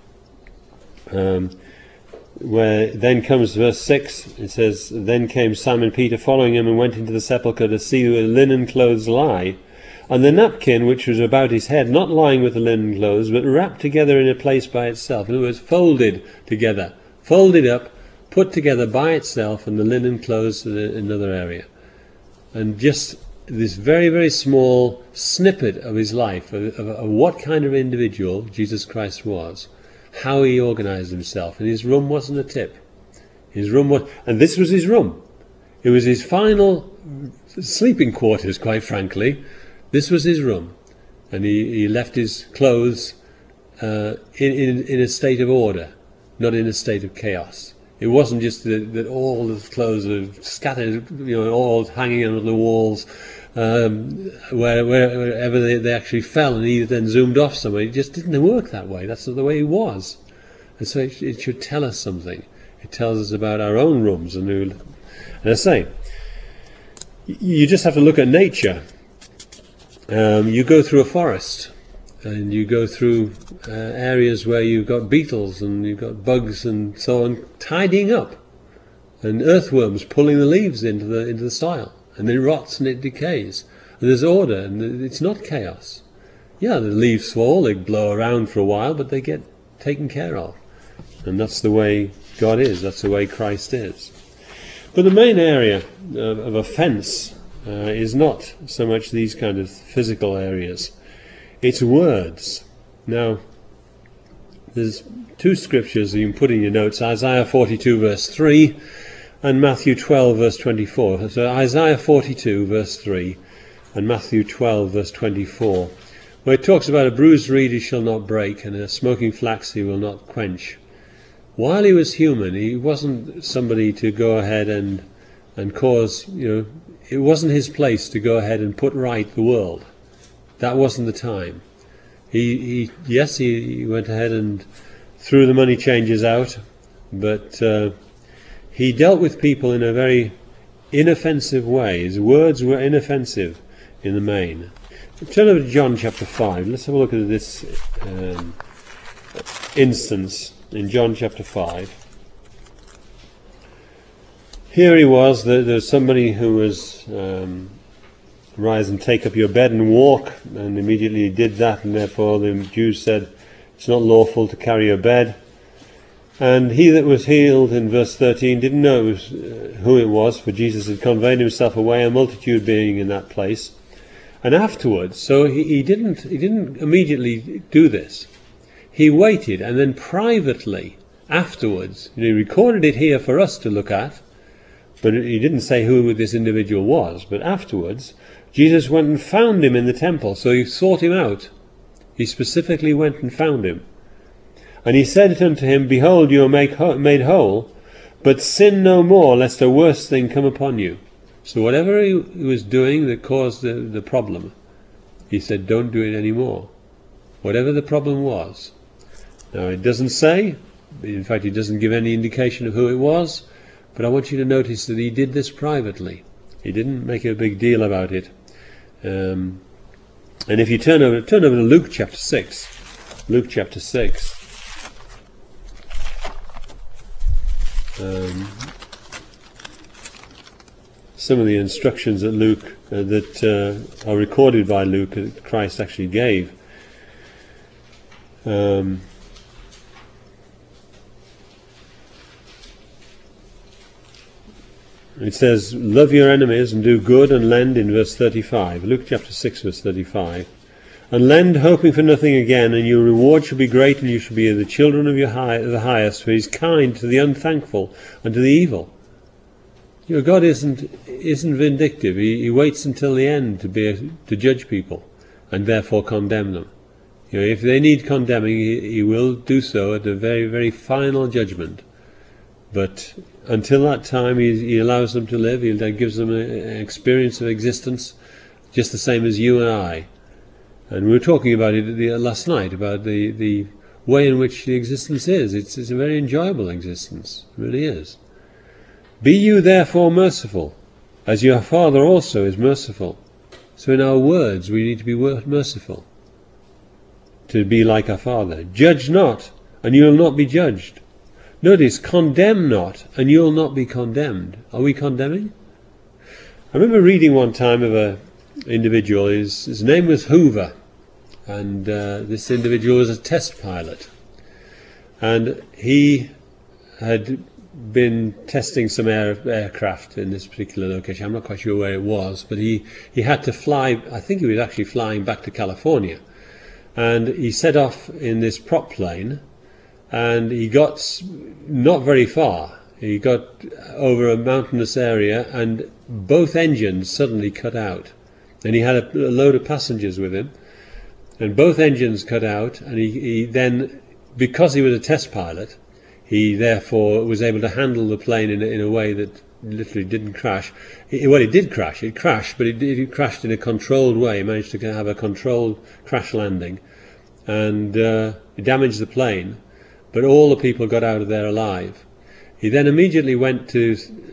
where then comes verse 6. It says, then came Simon Peter following him and went into the sepulchre to see where the linen clothes lie, and the napkin which was about his head, not lying with the linen clothes, but wrapped together in a place by itself. In other words, folded together, folded up, put together by itself, and the linen clothes in another area. And just this very, very small snippet of his life, of what kind of individual Jesus Christ was, how he organized himself. And his room wasn't a tip. His room was, and this was his room. It was his final sleeping quarters, quite frankly. This was his room. And he left his clothes in a state of order, not in a state of chaos. It wasn't just that all the clothes were scattered, all hanging on the walls, wherever they actually fell, and he then zoomed off somewhere. It just didn't work that way. That's not the way he was. And so it should tell us something. It tells us about our own rooms. And I say, you just have to look at nature. You go through a forest, and you go through areas where you've got beetles and you've got bugs and so on tidying up, and earthworms pulling the leaves into the soil, and it rots and it decays. And there's order, and it's not chaos. Yeah, the leaves fall, they blow around for a while, but they get taken care of. And that's the way God is, that's the way Christ is. But the main area of offence is not so much these kind of physical areas. It's words. Now, there's two scriptures that you can put in your notes, Isaiah 42 verse 3 and Matthew 12 verse 24. So Isaiah 42 verse 3 and Matthew 12 verse 24, where it talks about a bruised reed he shall not break, and a smoking flax he will not quench. While he was human, he wasn't somebody to go ahead and cause, it wasn't his place to go ahead and put right the world. That wasn't the time. He went ahead and threw the money changers out, but he dealt with people in a very inoffensive way. His words were inoffensive in the main. Turn over to John chapter 5. Let's have a look at this instance in John chapter 5. Here he was, there's somebody who was rise and take up your bed and walk, and immediately he did that, and therefore the Jews said it's not lawful to carry your bed. And he that was healed in verse 13 didn't know who it was, for Jesus had conveyed himself away, a multitude being in that place. And afterwards, so he didn't immediately do this. He waited, and then privately afterwards, he recorded it here for us to look at, but he didn't say who this individual was. But afterwards, Jesus went and found him in the temple, so he sought him out. He specifically went and found him. And he said unto him, Behold, you are made whole, but sin no more, lest a worse thing come upon you. So whatever he was doing that caused the problem, he said, don't do it anymore. Whatever the problem was. Now it doesn't say, in fact it doesn't give any indication of who it was, but I want you to notice that he did this privately. He didn't make a big deal about it. And if you turn over to Luke chapter 6, Luke chapter 6, some of the instructions that Luke that are recorded by Luke that Christ actually gave. It says, love your enemies and do good and lend in verse 35. Luke chapter 6 verse 35. And lend, hoping for nothing again, and your reward shall be great, and you shall be the children of the highest, for he is kind to the unthankful and to the evil. You know, God isn't vindictive. He waits until the end to judge people, and therefore condemn them. You know, if they need condemning, he will do so at the very, very final judgment. But until that time, he allows them to live. He gives them an experience of existence, just the same as you and I. And we were talking about it last night, about the way in which the existence is. It's a very enjoyable existence. It really is. Be you therefore merciful, as your Father also is merciful. So in our words, we need to be merciful, to be like our Father. Judge not, and you will not be judged. Notice, condemn not, and you will not be condemned. Are we condemning? I remember reading one time of an individual. His name was Hoover, and this individual was a test pilot. And he had been testing some aircraft in this particular location. I'm not quite sure where it was, but he had to fly. I think he was actually flying back to California, and he set off in this prop plane, and he got not very far. He got over a mountainous area, and both engines suddenly cut out. And he had a load of passengers with him, and both engines cut out, and he then, because he was a test pilot, he therefore was able to handle the plane in a way that literally didn't crash. Well, it did crash. It crashed, but it crashed in a controlled way. He managed to have a controlled crash landing, and it damaged the plane, but all the people got out of there alive. He then immediately went to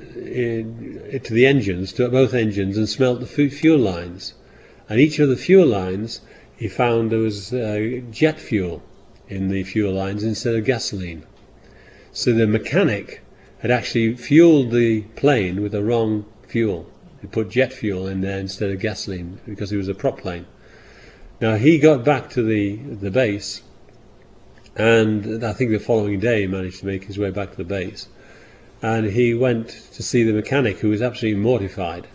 the engines, to both engines, and smelt the fuel lines. And each of the fuel lines, he found there was jet fuel in the fuel lines instead of gasoline. So the mechanic had actually fueled the plane with the wrong fuel. He put jet fuel in there instead of gasoline because it was a prop plane. Now he got back to the base, and I think the following day he managed to make his way back to the base. And he went to see the mechanic, who was absolutely mortified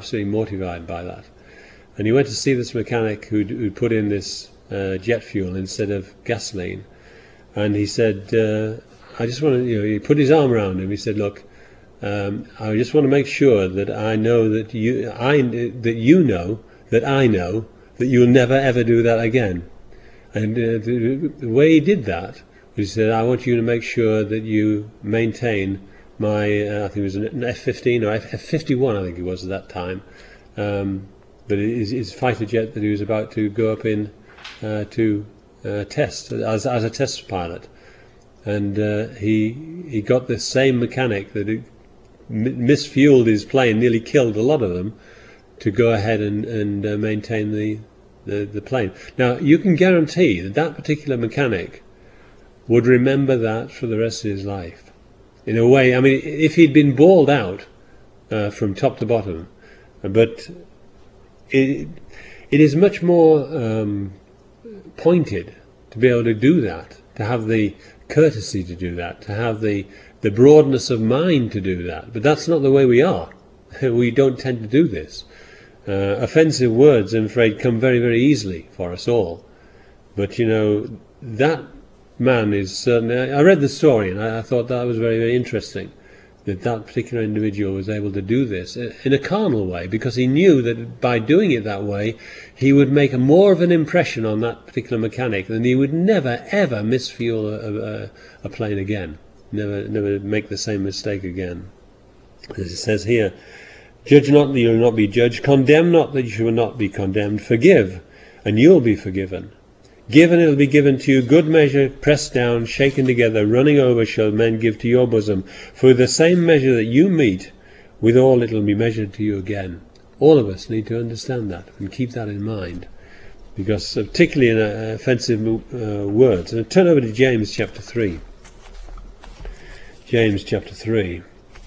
by that. And he went to see this mechanic who'd put in this jet fuel instead of gasoline. And he said, I just want to, he put his arm around him. He said, look, I just want to make sure that I know that you know that I know that you'll never ever do that again. And the way he did that was, he said, I want you to make sure that you maintain my, I think it was an F-15 or F-51, I think it was at that time, but his fighter jet that he was about to go up in to test as a test pilot. And he got the same mechanic that misfueled his plane, nearly killed a lot of them, to go ahead and maintain the plane. Now, you can guarantee that particular mechanic would remember that for the rest of his life. In a way, I mean, if he'd been bawled out from top to bottom. But it is much more pointed to be able to do that, to have the courtesy to do that, to have the broadness of mind to do that. But that's not the way we are. We don't tend to do this. Offensive words, I'm afraid, come very, very easily for us all. But, you know, that man is certainly... I read the story and I thought that was very, very interesting, that that particular individual was able to do this in a carnal way, because he knew that by doing it that way, he would make more of an impression on that particular mechanic, and he would never, ever misfuel a plane again. Never make the same mistake again. As it says here, judge not that you will not be judged, condemn not that you will not be condemned, forgive, and you will be forgiven. Give and it will be given to you, good measure, pressed down, shaken together, running over shall men give to your bosom. For the same measure that you meet, withal it will be measured to you again. All of us need to understand that and keep that in mind, because particularly in offensive words. And turn over to James chapter 3. James chapter 3.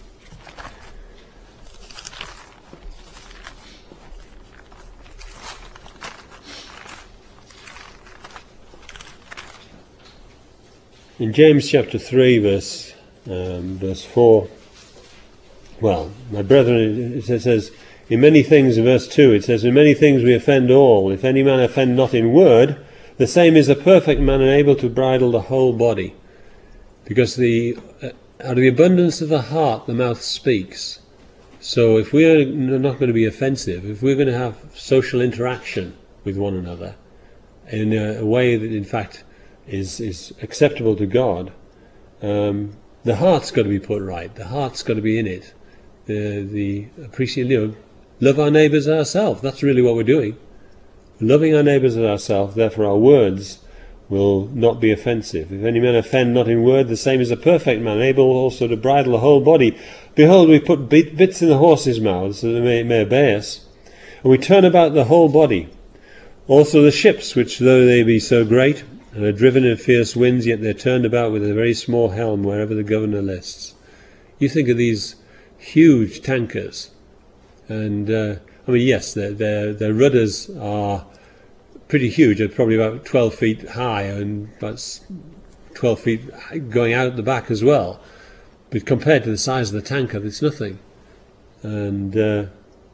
In James chapter 3, verse 4, well, my brethren, it says, in many things, in verse 2, it says, in many things we offend all. If any man offend not in word, the same is a perfect man and able to bridle the whole body. Because out of the abundance of the heart, the mouth speaks. So if we're not going to be offensive, if we're going to have social interaction with one another in a way that, in fact, is acceptable to God, the heart's got to be put right. The heart's got to be in it. The appreciate, love our neighbours as ourselves. That's really what we're doing. Loving our neighbours as ourselves. Therefore, our words will not be offensive. If any man offend not in word, the same is a perfect man, able also to bridle the whole body. Behold, we put bits in the horses' mouths so that they may obey us, and we turn about the whole body. Also the ships, which though they be so great, and are driven in fierce winds, yet they're turned about with a very small helm wherever the governor lists. You think of these huge tankers, and I mean, yes, their rudders are pretty huge. They're probably about 12 feet high and about 12 feet going out the back as well. But compared to the size of the tanker, it's nothing. And though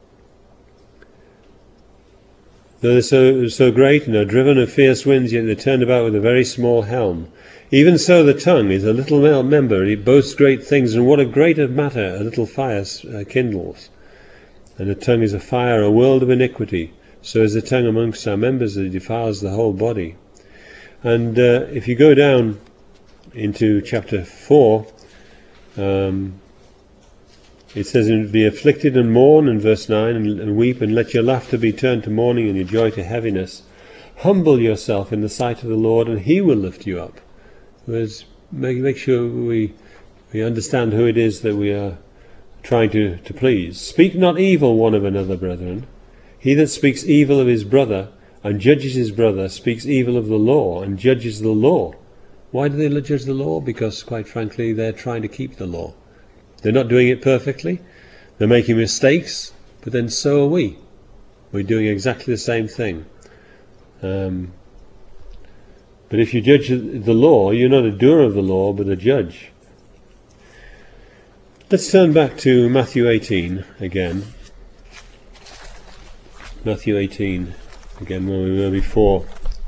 they're so great and are driven of fierce winds, yet they're turned about with a very small helm. Even so the tongue is a little member, and it boasts great things, and what a greater matter a little fire kindles. And the tongue is a fire, a world of iniquity. So is the tongue amongst our members, that it defiles the whole body. And if you go down into chapter 4, it says, be afflicted and mourn, in verse 9, and weep, and let your laughter be turned to mourning and your joy to heaviness. Humble yourself in the sight of the Lord, and he will lift you up. Whereas make sure we understand who it is that we are trying to please. Speak not evil one of another, brethren. He that speaks evil of his brother and judges his brother speaks evil of the law and judges the law. Why do they judge the law? Because, quite frankly, they're trying to keep the law. They're not doing it perfectly. They're making mistakes, but then so are we. We're doing exactly the same thing. But if you judge the law, you're not a doer of the law, but a judge. Let's turn back to Matthew 18 again. Matthew 18, again, where we were before.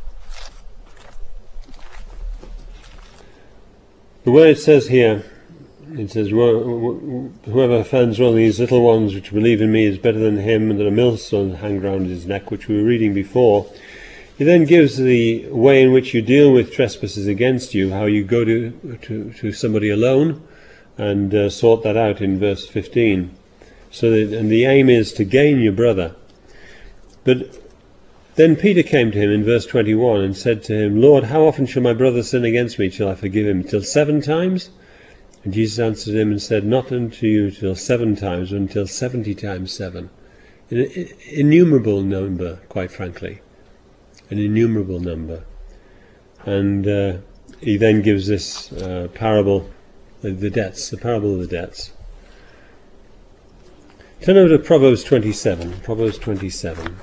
The way it says here, it says, whoever offends one of these little ones which believe in me is better than him, and that a millstone hang round his neck, which we were reading before. He then gives the way in which you deal with trespassers against you, how you go to somebody alone and sort that out in verse 15. And the aim is to gain your brother. But then Peter came to him in verse 21 and said to him, Lord, how often shall my brother sin against me till I forgive him? Till 7 times? And Jesus answered him and said, not unto you till 7 times, but until 70 times 7. An innumerable number, quite frankly. An innumerable number. And he then gives this parable, the parable of the debts. Turn over to Proverbs 27. Proverbs 27.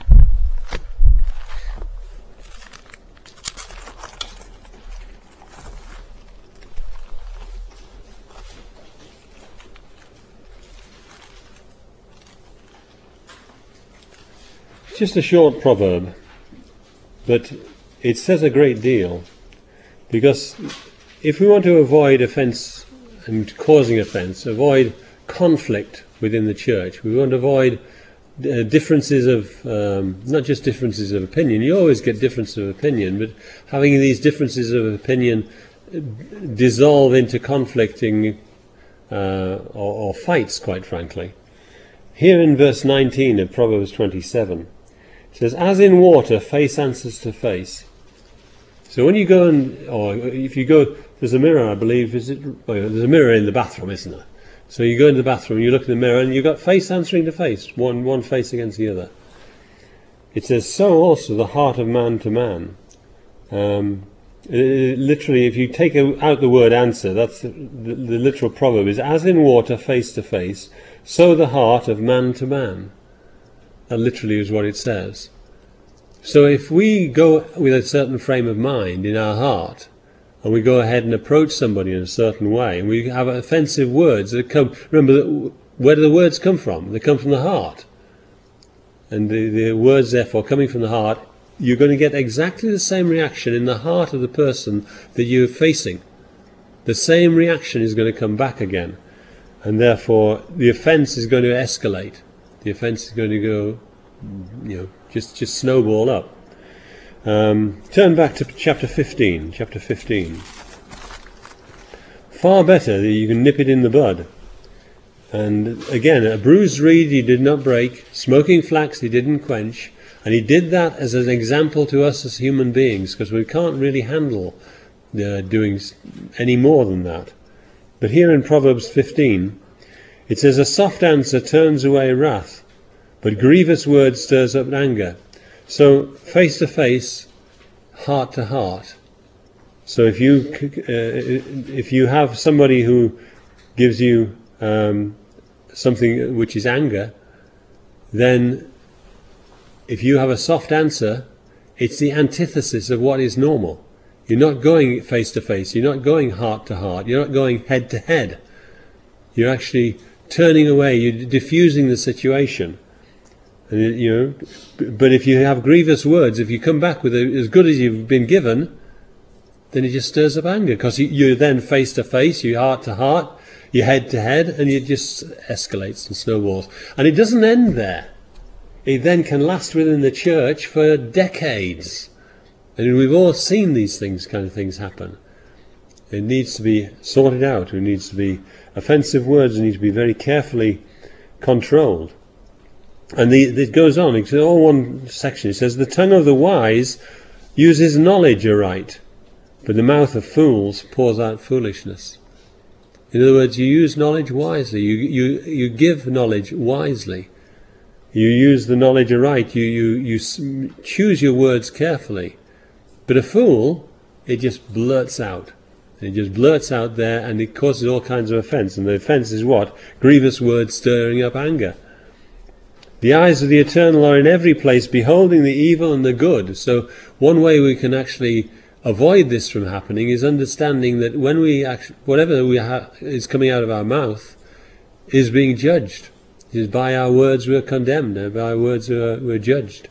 Just a short proverb, but it says a great deal, because if we want to avoid offence and causing offence, avoid conflict within the church, we want to avoid differences of, not just differences of opinion, you always get differences of opinion, but having these differences of opinion dissolve into conflicting or fights, quite frankly. Here in verse 19 of Proverbs 27, it says, as in water, face answers to face. So when you go or if you go, there's a mirror, I believe, there's a mirror in the bathroom, isn't there? So you go into the bathroom, you look in the mirror, and you've got face answering to face, one face against the other. It says, so also the heart of man to man. Literally, if you take out the word answer, that's the literal proverb is, as in water, face to face, so the heart of man to man. That literally is what it says. So if we go with a certain frame of mind in our heart, and we go ahead and approach somebody in a certain way, and we have offensive words that come, remember, where do the words come from? They come from the heart. And the words, therefore, coming from the heart, you're going to get exactly the same reaction in the heart of the person that you're facing. The same reaction is going to come back again. And therefore, the offence is going to escalate. The offence is going to go, just snowball up. Turn back to chapter 15. Chapter 15. Far better that you can nip it in the bud. And again, a bruised reed he did not break, smoking flax he didn't quench, and he did that as an example to us as human beings, because we can't really handle doing any more than that. But here in Proverbs 15, it says, a soft answer turns away wrath, but grievous words stirs up anger. So face to face, heart to heart. So if you have somebody who gives you something which is anger, then if you have a soft answer, it's the antithesis of what is normal. You're not going face to face, you're not going heart to heart, you're not going head to head. You're actually turning away, you're diffusing the situation. And, but if you have grievous words, if you come back with as good as you've been given, then it just stirs up anger, because you're then face to face, you're heart to heart, you're head to head, and it just escalates and snowballs. And it doesn't end there. It then can last within the church for decades. And we've all seen these kind of things happen. It needs to be sorted out. It needs to be offensive words need to be very carefully controlled. And it goes on. It's all one section. It says, the tongue of the wise uses knowledge aright, but the mouth of fools pours out foolishness. In other words, you use knowledge wisely. You give knowledge wisely. You use the knowledge aright. You choose your words carefully. But a fool, it just blurts out. It just blurts out there, and it causes all kinds of offence. And the offence is what? Grievous words stirring up anger. The eyes of the Eternal are in every place, beholding the evil and the good. So one way we can actually avoid this from happening is understanding that when whatever is coming out of our mouth is being judged. It is by our words we are condemned, and by our words we are judged.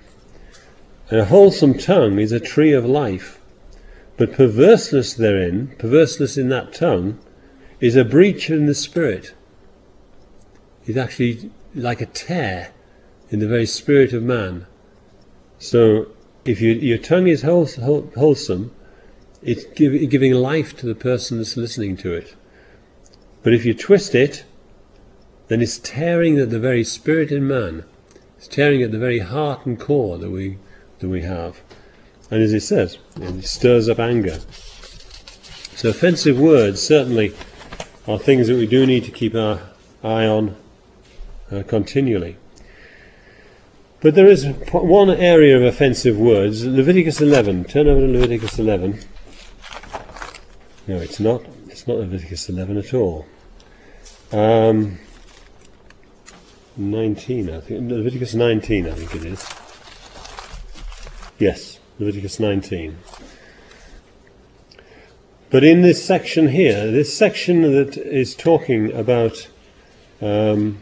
And a wholesome tongue is a tree of life, but perverseness therein, perverseness in that tongue, is a breach in the spirit. It's actually like a tear in the very spirit of man. So if your tongue is wholesome, it's giving life to the person that's listening to it. But if you twist it, then it's tearing at the very spirit in man. It's tearing at the very heart and core that we have. And as it says, it stirs up anger. So offensive words certainly are things that we do need to keep our eye on continually. But there is one area of offensive words, Leviticus 11. Turn over to Leviticus 11. No, it's not. It's not Leviticus 11 at all. 19, I think. Leviticus 19, I think it is. Yes, Leviticus 19. But in this section here, this section that is talking about, in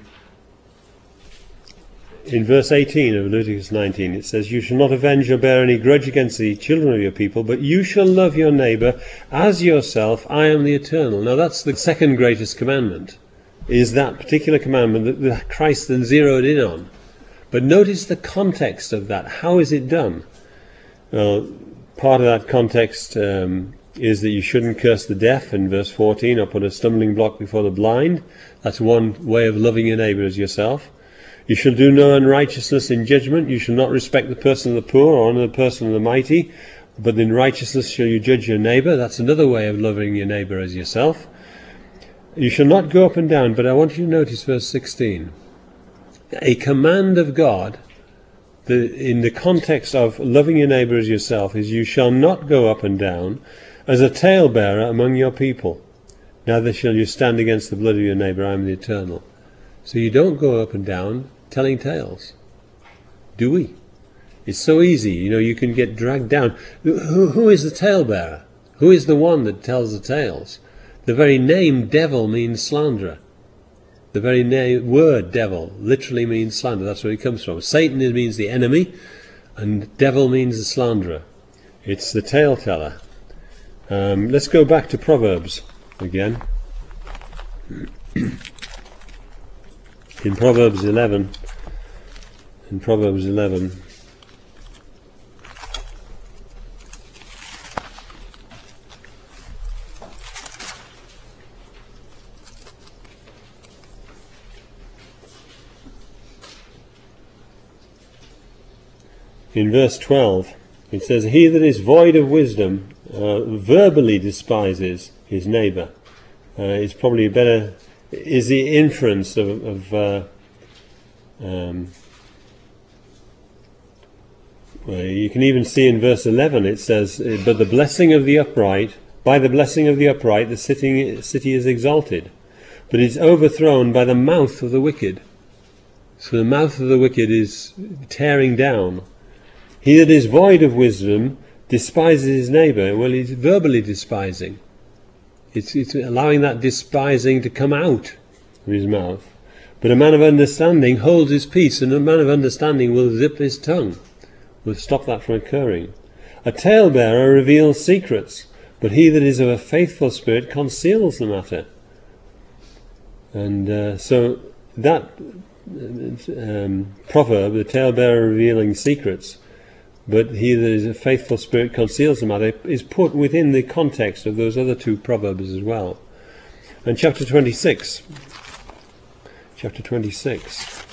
verse 18 of Leviticus 19, it says, "You shall not avenge or bear any grudge against the children of your people, but you shall love your neighbour as yourself. I am the Eternal." Now that's the second greatest commandment, is that particular commandment that Christ then zeroed in on. But notice the context of that. How is it done? Well, part of that context is that you shouldn't curse the deaf in verse 14, or put a stumbling block before the blind. That's one way of loving your neighbour as yourself. You shall do no unrighteousness in judgment. You shall not respect the person of the poor or honour the person of the mighty, but in righteousness shall you judge your neighbour. That's another way of loving your neighbour as yourself. You shall not go up and down, but I want you to notice verse 16. A command of God, in the context of loving your neighbour as yourself, is you shall not go up and down as a talebearer among your people. Neither shall you stand against the blood of your neighbour. I am the Eternal. So you don't go up and down telling tales, do we? It's so easy, you can get dragged down. Who is the talebearer? Who is the one that tells the tales? The very name devil means slanderer. The very word devil literally means slander. That's where it comes from. Satan means the enemy, and devil means the slanderer. It's the tale teller. Let's go back to Proverbs again. In Proverbs 11. In Proverbs 11. In verse 12, it says, "He that is void of wisdom verbally despises his neighbour." It's probably better, is the inference well, you can even see in verse 11, it says, "But the blessing of the upright, by the blessing of the upright, the city is exalted, but is overthrown by the mouth of the wicked." So the mouth of the wicked is tearing down. He that is void of wisdom despises his neighbour. Well, he's verbally despising. It's allowing that despising to come out of his mouth. But a man of understanding holds his peace, and a man of understanding will zip his tongue, will stop that from occurring. A talebearer reveals secrets, but he that is of a faithful spirit conceals the matter. And so that proverb, the talebearer revealing secrets, but he that is a faithful spirit conceals the matter, is put within the context of those other two proverbs as well. And chapter 26. Chapter 26.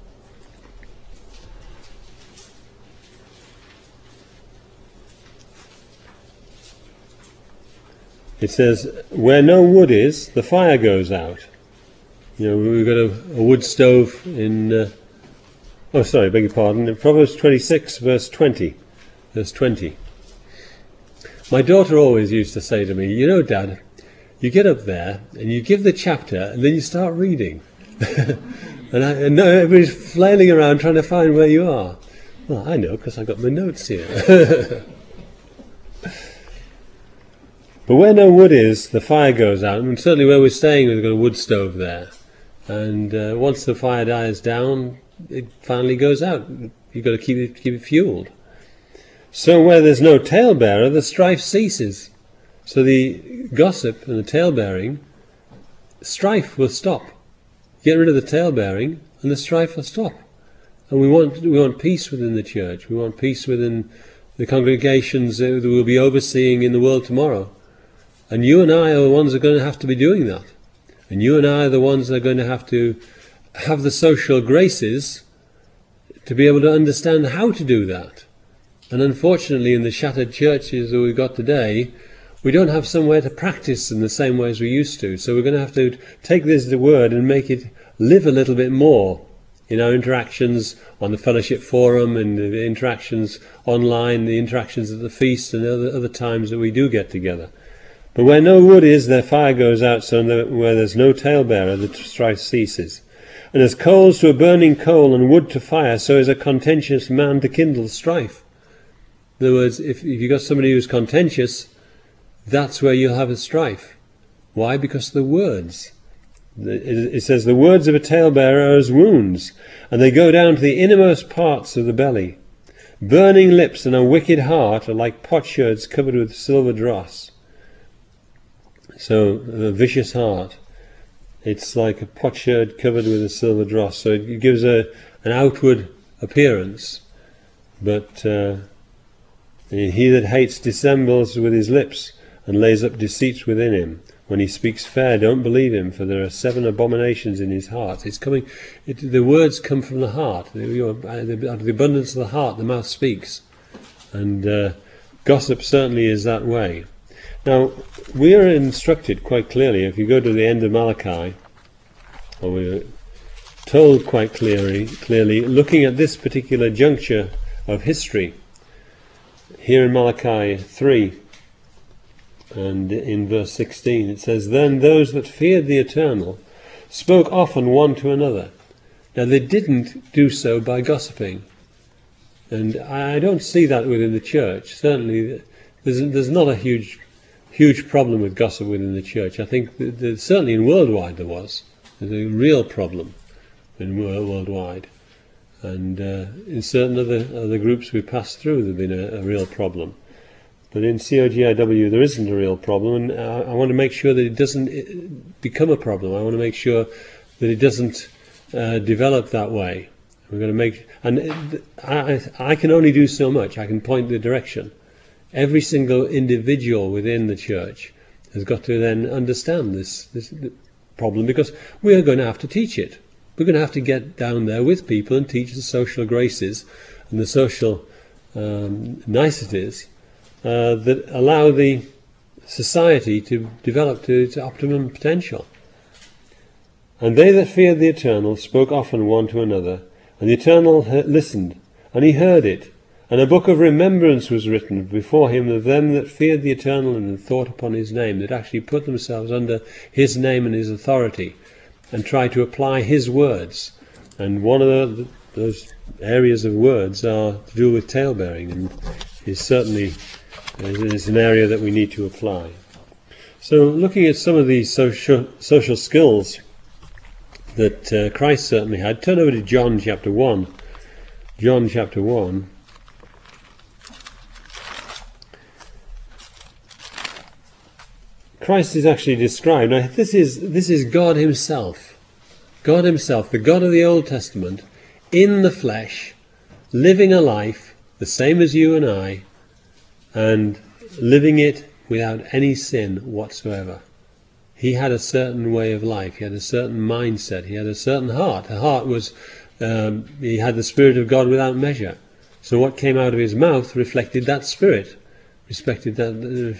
It says, "Where no wood is, the fire goes out." We've got a wood stove in... beg your pardon. In Proverbs 26, verse 20. Verse 20. My daughter always used to say to me, Dad, you get up there and you give the chapter and then you start reading. and everybody's flailing around trying to find where you are. Well, I know, because I've got my notes here. But where no wood is, the fire goes out. And certainly where we're staying, we've got a wood stove there. And once the fire dies down, it finally goes out. You've got to keep it fueled. So where there's no talebearer, the strife ceases. So the gossip and the talebearing, strife will stop. Get rid of the talebearing, and the strife will stop. And we want peace within the church. We want peace within the congregations that we'll be overseeing in the world tomorrow. And you and I are the ones that are going to have to be doing that. And you and I are the ones that are going to have the social graces to be able to understand how to do that. And unfortunately, in the shattered churches that we've got today, we don't have somewhere to practice in the same way as we used to. So we're going to have to take the word and make it live a little bit more in our interactions on the fellowship forum and the interactions online, the interactions at the feast and other times that we do get together. But where no wood is, their fire goes out, so where there's no talebearer, the strife ceases. And as coals to a burning coal and wood to fire, so is a contentious man to kindle strife. In other words, if you've got somebody who's contentious, that's where you'll have a strife. Why? Because of the words. It says, the words of a talebearer are as wounds, and they go down to the innermost parts of the belly. Burning lips and a wicked heart are like potsherds covered with silver dross. So, a vicious heart. It's like a potsherd covered with a silver dross. So it gives an outward appearance. But he that hates dissembles with his lips and lays up deceits within him. When he speaks fair, don't believe him, for there are 7 abominations in his heart. The words come from the heart. Out of the abundance of the heart, the mouth speaks. And gossip certainly is that way. Now, we are instructed quite clearly, if you go to the end of Malachi, or we're told quite clearly, looking at this particular juncture of history, here in Malachi 3, and in verse 16 it says, Then those that feared the Eternal spoke often one to another. Now they didn't do so by gossiping. And I don't see that within the church. Certainly there's not a huge problem with gossip within the church. I think certainly in worldwide there's a real problem in worldwide. And in certain other groups we pass through, there's been a real problem. But in COGIW there isn't a real problem, and I want to make sure that it doesn't become a problem. I want to make sure that it doesn't develop that way. We're going to make, and I can only do so much. I can point the direction. Every single individual within the church has got to then understand this problem, because we are going to have to teach it. We're going to have to get down there with people and teach the social graces and the social niceties that allow the society to develop to its optimum potential. And they that feared the Eternal spoke often one to another, and the Eternal listened, and he heard it. And a book of remembrance was written before him of them that feared the Eternal and had thought upon his name, that actually put themselves under his name and his authority, and tried to apply his words. And one of those areas of words are to do with talebearing, and is certainly is an area that we need to apply. So looking at some of these social skills that Christ certainly had, turn over to John chapter 1. John chapter 1. Christ is actually described. Now this is God himself. God himself, the God of the Old Testament, in the flesh, living a life the same as you and I, and living it without any sin whatsoever. He had a certain way of life. He had a certain mindset. He had a certain heart. The heart was, he had the Spirit of God without measure. So what came out of his mouth reflected that spirit, reflected that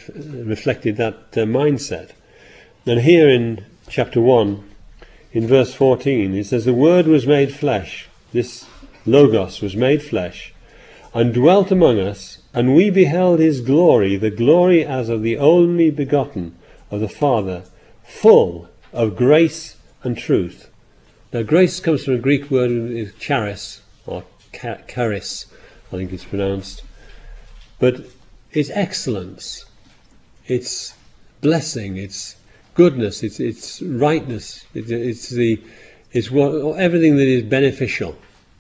mindset. And here in chapter 1, in verse 14, it says, The Word was made flesh. This Logos was made flesh, and dwelt among us, and we beheld his glory, the glory as of the only begotten of the Father, full of grace and truth. Now grace comes from a Greek word, charis, or charis, I think it's pronounced. But it's excellence, it's blessing, it's goodness, it's rightness, it's what everything that is beneficial,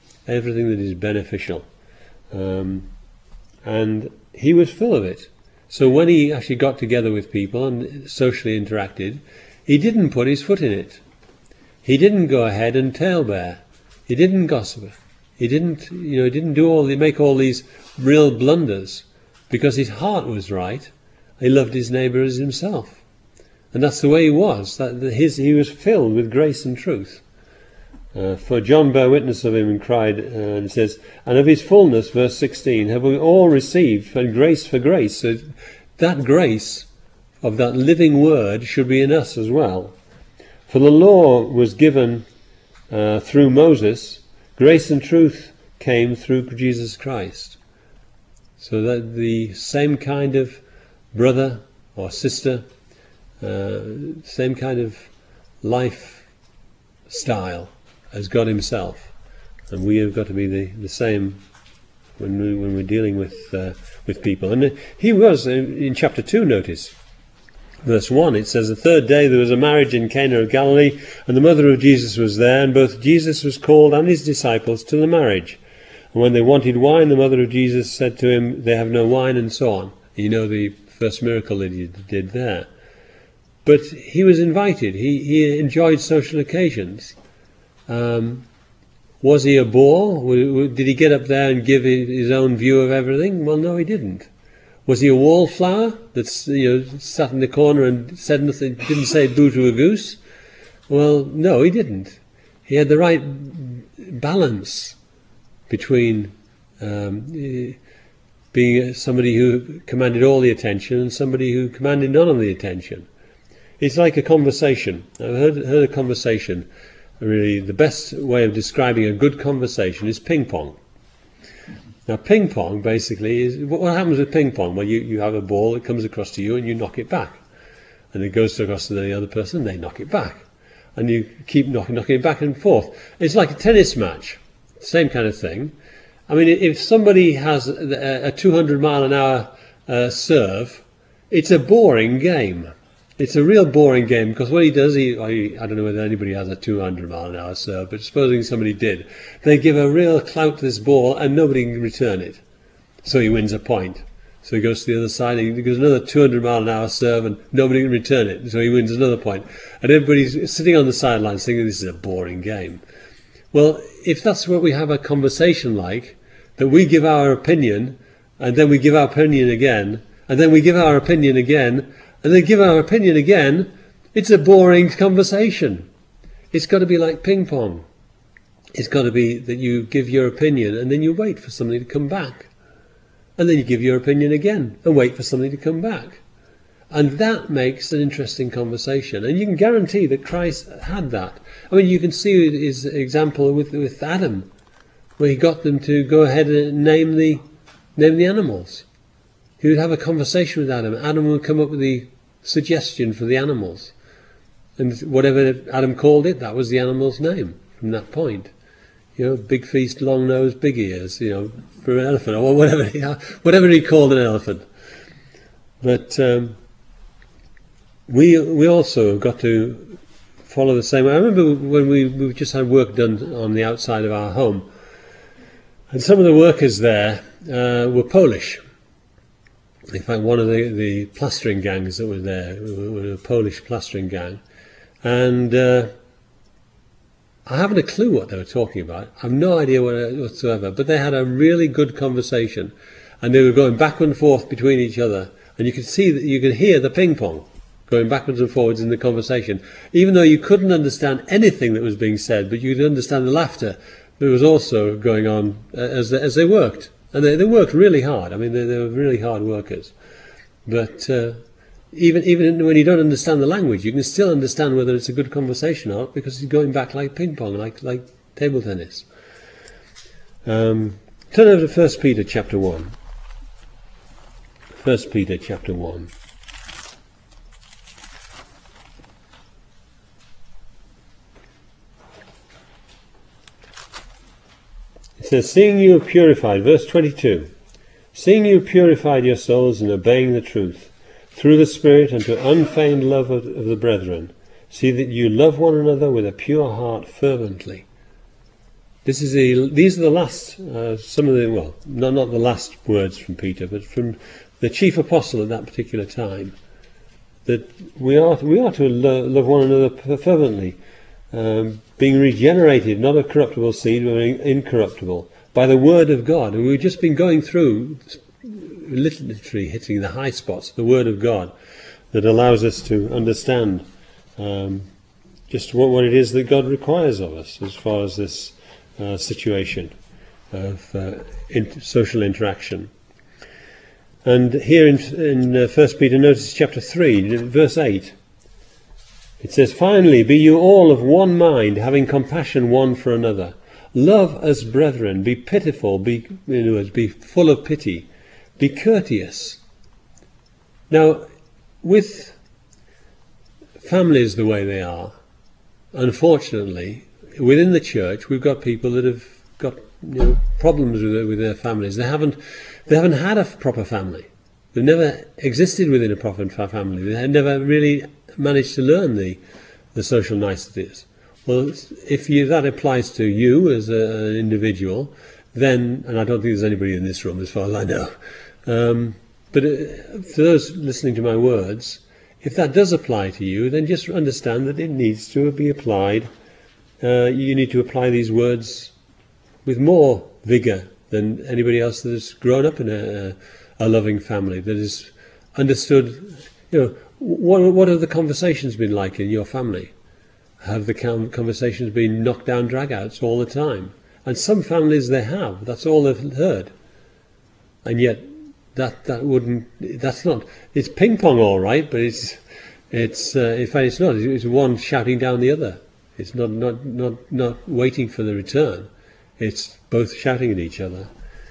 and he was full of it. So when he actually got together with people and socially interacted, he didn't put his foot in it. He didn't go ahead and talebear. He didn't gossip. He didn't make all these real blunders, because his heart was right. He loved his neighbour as himself, and that's the way he was. He was filled with grace and truth. For John bare witness of him and cried, and it says, and of his fullness, verse 16, have we all received for grace for grace. So that grace of that living word should be in us as well. For the law was given through Moses, grace and truth came through Jesus Christ. So that the same kind of brother or sister, same kind of life style as God himself. And we have got to be the same when we're dealing with people. And he was, in chapter 2, notice, verse 1, it says, "The third day there was a marriage in Cana of Galilee, and the mother of Jesus was there, and both Jesus was called and his disciples to the marriage. And when they wanted wine, the mother of Jesus said to him, 'They have no wine,' and so on." You know the first miracle that he did there. But he was invited. He enjoyed social occasions. Was he a bore? Did he get up there and give his own view of everything? Well, no, he didn't. Was he a wallflower that sat in the corner and said nothing, didn't say boo to a goose? Well, no, he didn't. He had the right balance between being somebody who commanded all the attention and somebody who commanded none of the attention. It's like a conversation. I've heard a conversation. Really, the best way of describing a good conversation is ping pong. Now, ping pong basically is what happens with ping pong. Well, you have a ball that comes across to you and you knock it back, and it goes across to the other person. And they knock it back, and you keep knocking it back and forth. It's like a tennis match, same kind of thing. I mean, if somebody has a 200-mile-an-hour serve, it's a boring game. It's a real boring game, because what he does, I don't know whether anybody has a 200-mile-an-hour serve, but supposing somebody did, they give a real clout to this ball and nobody can return it. So he wins a point. So he goes to the other side, and he gives another 200-mile-an-hour serve and nobody can return it. So he wins another point. And everybody's sitting on the sidelines thinking this is a boring game. Well, if that's what we have a conversation like, that we give our opinion, and then we give our opinion again, and then we give our opinion again, and then give our opinion again, it's a boring conversation. It's got to be like ping pong. It's got to be that you give your opinion and then you wait for somebody to come back. And then you give your opinion again and wait for somebody to come back. And that makes an interesting conversation. And you can guarantee that Christ had that. I mean, you can see his example with Adam, where he got them to go ahead and name the animals. He would have a conversation with Adam. Adam would come up with the suggestion for the animals. And whatever Adam called it, that was the animal's name from that point. Big feast, long nose, big ears, for an elephant, or whatever he called an elephant. But we also have got to follow the same way. I remember when we just had work done on the outside of our home, and some of the workers there were Polish. In fact, one of the plastering gangs that were there were a Polish plastering gang. And I haven't a clue what they were talking about. I have no idea whatsoever. But they had a really good conversation. And they were going back and forth between each other. And you could see that you could hear the ping pong going backwards and forwards in the conversation. Even though you couldn't understand anything that was being said, but you could understand the laughter that was also going on as they worked. And they worked really hard. I mean, they were really hard workers. But even when you don't understand the language, you can still understand whether it's a good conversation or not, because it's going back like ping pong, like table tennis. Turn over to 1 Peter chapter 1. 1 Peter chapter 1. It says, "Seeing you have purified," verse 22, "seeing you have purified your souls in obeying the truth, through the Spirit unto unfeigned love of the brethren, see that you love one another with a pure heart fervently." These are the last, some of the, well, not the last words from Peter, but from the chief apostle at that particular time, that we are to love one another fervently, being regenerated, not of corruptible seed, but incorruptible, by the word of God. And we've just been going through, literally hitting the high spots, the word of God, that allows us to understand just what it is that God requires of us as far as this situation of social interaction. And here in 1 Peter, notice chapter 3, verse 8. It says, "Finally, be you all of one mind, having compassion one for another. Love as brethren, be pitiful, be full of pity, be courteous." Now, with families the way they are, unfortunately, within the church, we've got people that have got problems with their families. They haven't had a proper family. They've never existed within a proper family. They had never really managed to learn the social niceties. Well, if that applies to you as an individual, then, and I don't think there's anybody in this room as far as I know, but to those listening to my words, if that does apply to you, then just understand that it needs to be applied. You need to apply these words with more vigour than anybody else that has grown up in a loving family, that has understood, what have the conversations been like in your family? Have the conversations been knocked down drag-outs all the time? And some families they have, that's all they've heard. And yet that's not, it's ping pong all right, but it's in fact it's not, it's one shouting down the other. It's not waiting for the return. It's both shouting at each other.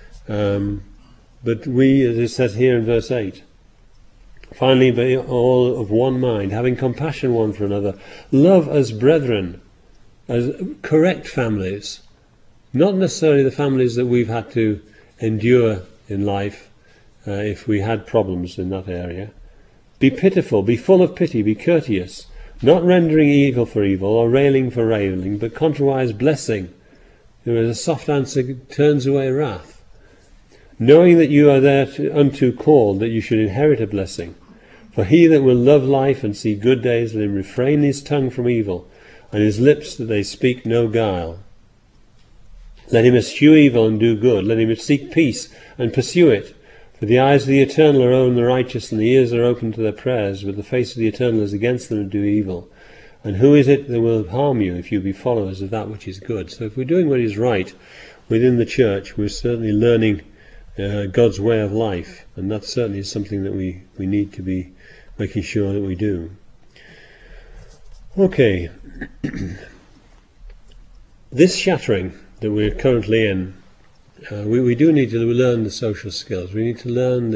But we, as it says here in verse 8, finally be all of one mind, having compassion one for another, love as brethren, as correct families, not necessarily the families that we've had to endure in life if we had problems in that area. Be pitiful, be full of pity, be courteous, not rendering evil for evil or railing for railing, but contrariwise blessing. A soft answer turns away wrath. Knowing that you are thereunto called, that you should inherit a blessing. For he that will love life and see good days, let him refrain his tongue from evil, and his lips that they speak no guile. Let him eschew evil and do good. Let him seek peace and pursue it. For the eyes of the Eternal are on the righteous, and the ears are open to their prayers, but the face of the Eternal is against them who do evil. And who is it that will harm you if you be followers of that which is good? So if we're doing what is right within the church, we're certainly learning God's way of life, and that certainly is something that we need to be making sure that we do. Okay. This shattering that we're currently in, we do need to learn the social skills. We need to learn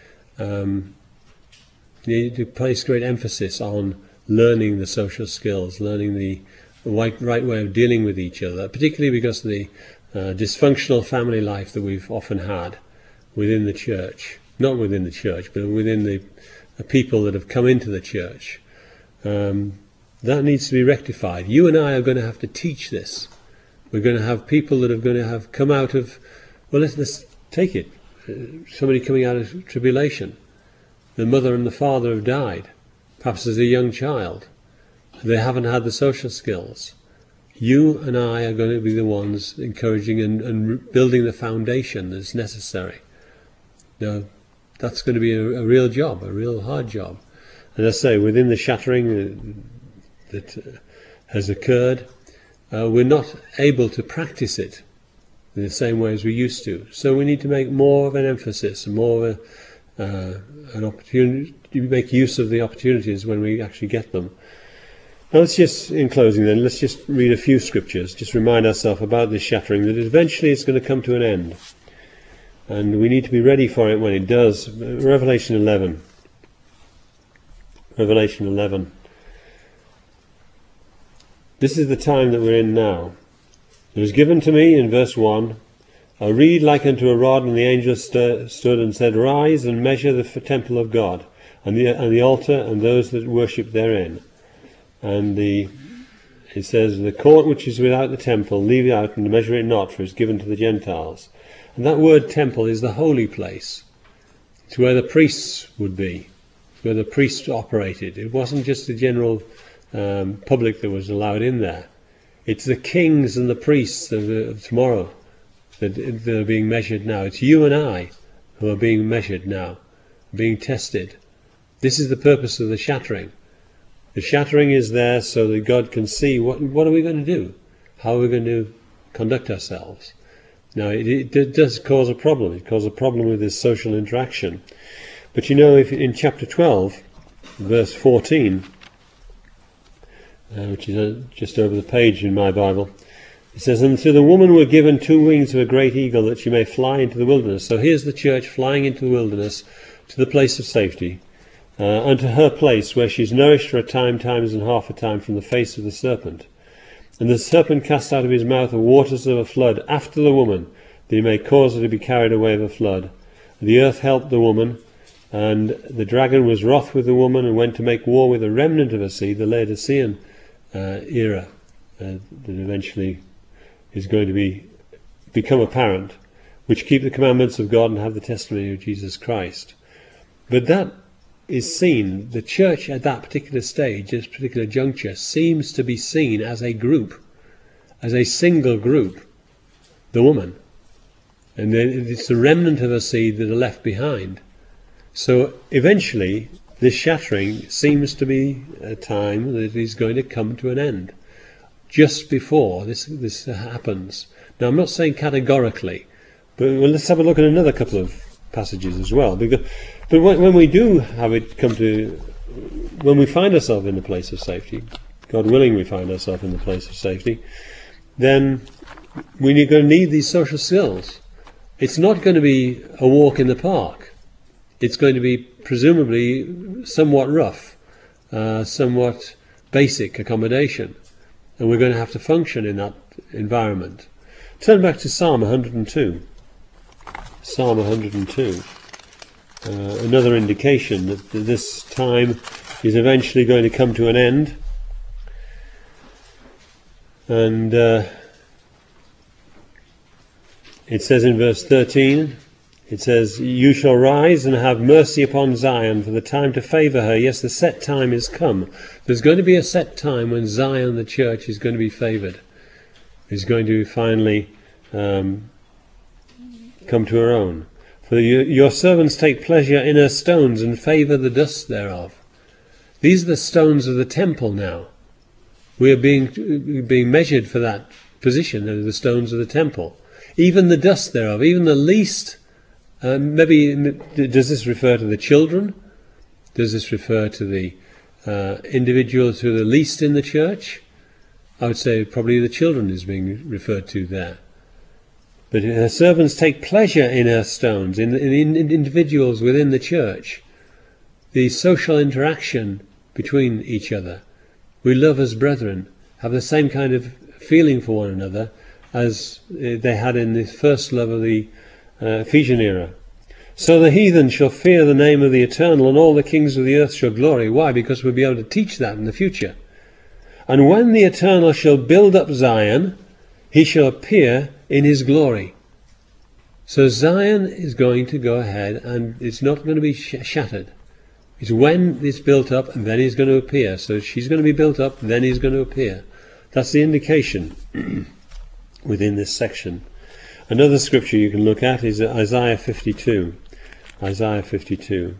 need to place great emphasis on learning the social skills, learning the right way of dealing with each other, particularly because of the dysfunctional family life that we've often had within the church. Not within the church, but within the people that have come into the church. That needs to be rectified. You and I are going to have to teach this. We're going to have people that are going to have come out of, well, let's take it. Somebody coming out of tribulation. The mother and the father have died, perhaps as a young child. They haven't had the social skills. You and I are going to be the ones encouraging and building the foundation that's necessary. Now, that's going to be a real job, a real hard job. And as I say, within the shattering that has occurred, we're not able to practice it in the same way as we used to. So we need to make more of an emphasis, more of an opportunity, make use of the opportunities when we actually get them. Now let's just, in closing then, let's just read a few scriptures, just remind ourselves about this shattering, that eventually it's going to come to an end. And we need to be ready for it when it does. Revelation 11. Revelation 11. This is the time that we're in now. It was given to me, in verse 1, a reed like unto a rod, and the angel stood and said, Rise and measure the temple of God, and the altar, and those that worship therein. And it says, the court which is without the temple, leave it out, and measure it not, for it is given to the Gentiles. And that word temple is the holy place. It's where the priests would be. It's where the priests operated. It wasn't just the general public that was allowed in there. It's the kings and the priests of tomorrow that are being measured now. It's you and I who are being measured now, being tested. This is the purpose of the shattering. The shattering is there so that God can see what are we going to do? How are we going to conduct ourselves? Now, it does cause a problem. It causes a problem with this social interaction. But you know, if in chapter 12, verse 14, which is just over the page in my Bible, it says, And to the woman were given 2 wings of a great eagle, that she may fly into the wilderness. So here's the church flying into the wilderness to the place of safety, unto her place where she's nourished for a time, times and half a time from the face of the serpent. And the serpent cast out of his mouth the waters of a flood after the woman, that he may cause her to be carried away of a flood. The earth helped the woman, and the dragon was wroth with the woman and went to make war with the remnant of her seed, the Laodicean era, that eventually is going to become apparent, which keep the commandments of God and have the testimony of Jesus Christ. But that is seen, the church at that particular stage, this particular juncture, seems to be seen as a group, as a single group, the woman. And then it's the remnant of her seed that are left behind. So eventually, this shattering seems to be a time that is going to come to an end, just before this happens. Now, I'm not saying categorically, but let's have a look at another couple of passages as well. But when we do have it come to, when we find ourselves in a place of safety, God willing we find ourselves in the place of safety, then we're going to need these social skills. It's not going to be a walk in the park. It's going to be presumably somewhat rough, somewhat basic accommodation, and we're going to have to function in that environment. Turn back to Psalm 102. Psalm 102. Another indication that this time is eventually going to come to an end. And it says in verse 13, it says, "You shall rise and have mercy upon Zion, for the time to favour her. Yes, the set time is come." There's going to be a set time when Zion, the church, is going to be favoured. Is going to finally come to her own. "For your servants take pleasure in her stones, and favour the dust thereof." These are the stones of the temple now. We are being measured for that position, the stones of the temple. Even the dust thereof, even the least. Maybe, does this refer to the children? Does this refer to the individuals who are the least in the church? I would say probably the children is being referred to there. But her servants take pleasure in her stones, in individuals within the church. The social interaction between each other. We love as brethren, have the same kind of feeling for one another as they had in the first love of the Ephesian era. "So the heathen shall fear the name of the Eternal, and all the kings of the earth shall glory." Why? Because we'll be able to teach that in the future. "And when the Eternal shall build up Zion, he shall appear in his glory." So Zion is going to go ahead, and it's not going to be shattered. It's when it's built up, and then he's going to appear. So she's going to be built up, then he's going to appear. That's the indication within this section. Another scripture you can look at is Isaiah 52. Isaiah 52.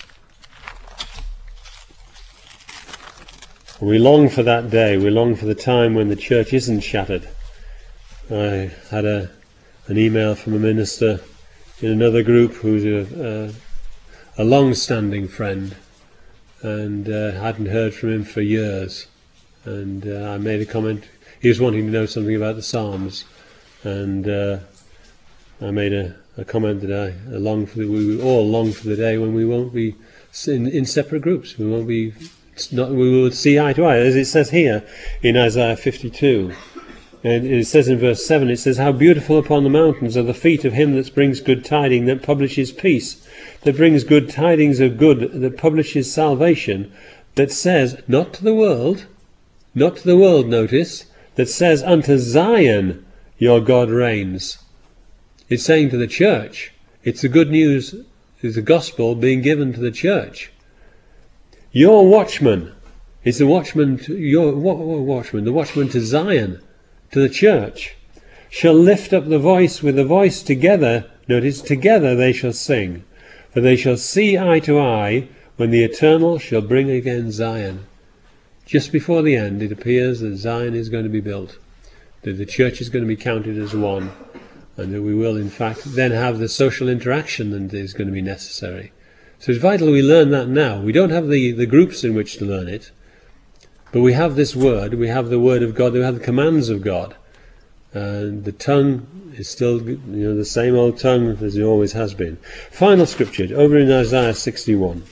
We long for that day. We long for the time when the church isn't shattered. I had an email from a minister in another group who's a long-standing friend, and hadn't heard from him for years. And I made a comment. He was wanting to know something about the Psalms, and I made a comment that we all long for the day when we won't be in separate groups. We will see eye to eye, as it says here in Isaiah 52. And it says in verse 7, it says, "How beautiful upon the mountains are the feet of him that brings good tidings, that publishes peace, that brings good tidings of good, that publishes salvation, that says," not to the world, notice, "that says unto Zion, your God reigns." It's saying to the church. It's the good news, it's the gospel being given to the church. "Your watchman," is the watchman to the watchman to Zion, to the church, "shall lift up the voice with the voice together." Notice, together they shall sing, for they shall see eye to eye when the Eternal shall bring again Zion. Just before the end, it appears that Zion is going to be built, that the church is going to be counted as one, and that we will, in fact, then have the social interaction that is going to be necessary. So it's vital we learn that now. We don't have the groups in which to learn it, but we have this word, we have the word of God, we have the commands of God. And the tongue is still, the same old tongue as it always has been. Final scripture, over in Isaiah 61.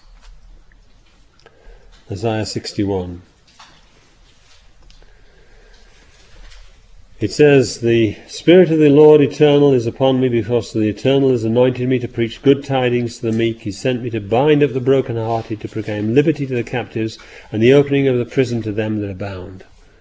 Isaiah 61. It says, "The Spirit of the Lord Eternal is upon me, because the Eternal has anointed me to preach good tidings to the meek. He sent me to bind up the brokenhearted, to proclaim liberty to the captives, and the opening of the prison to them that are bound."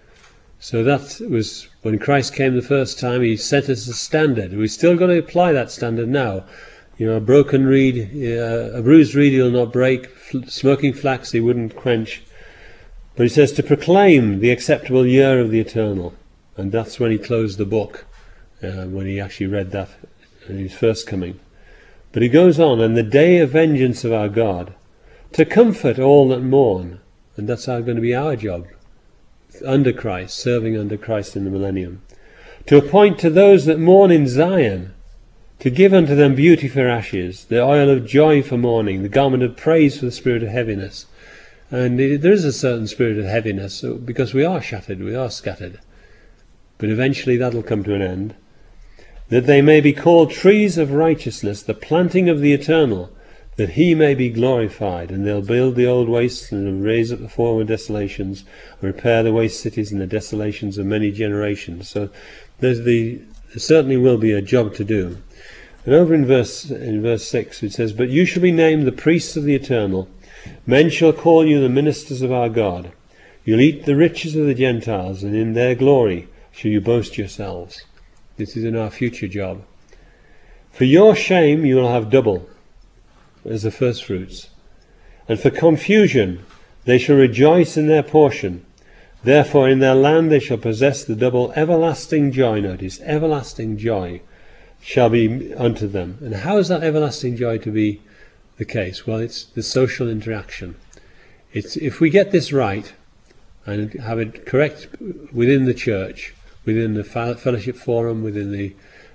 So that was when Christ came the first time. He set us a standard. We've still got to apply that standard now. A broken reed, a bruised reed he'll not break, smoking flax he wouldn't quench. But he says to proclaim the acceptable year of the Eternal. And that's when he closed the book, when he actually read that in his first coming. But he goes on, "And the day of vengeance of our God, to comfort all that mourn." And that's going to be our job, under Christ, serving under Christ in the millennium. "To appoint to those that mourn in Zion, to give unto them beauty for ashes, the oil of joy for mourning, the garment of praise for the spirit of heaviness." And there is a certain spirit of heaviness, because we are shattered, we are scattered. But eventually that'll come to an end. "That they may be called trees of righteousness, the planting of the Eternal, that he may be glorified." And they'll build the old wastes, and raise up the former desolations, and repair the waste cities and the desolations of many generations. So there certainly will be a job to do. And over in verse 6 it says, "But you shall be named the priests of the Eternal. Men shall call you the ministers of our God. You'll eat the riches of the Gentiles, and in their glory shall you boast yourselves." This is in our future job. "For your shame you will have double, as the first fruits. And for confusion they shall rejoice in their portion. Therefore in their land they shall possess the double. Everlasting joy," notice, everlasting joy, "shall be unto them." And how is that everlasting joy to be the case? Well, it's the social interaction. It's if we get this right and have it correct within the church, within the fellowship forum, within the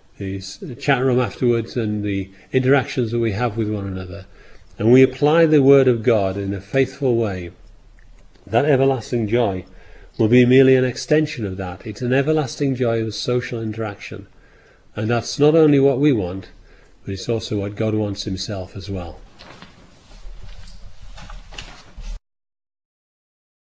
chat room afterwards, and the interactions that we have with one another, and we apply the Word of God in a faithful way, that everlasting joy will be merely an extension of that. It's an everlasting joy of social interaction. And that's not only what we want, but it's also what God wants himself as well.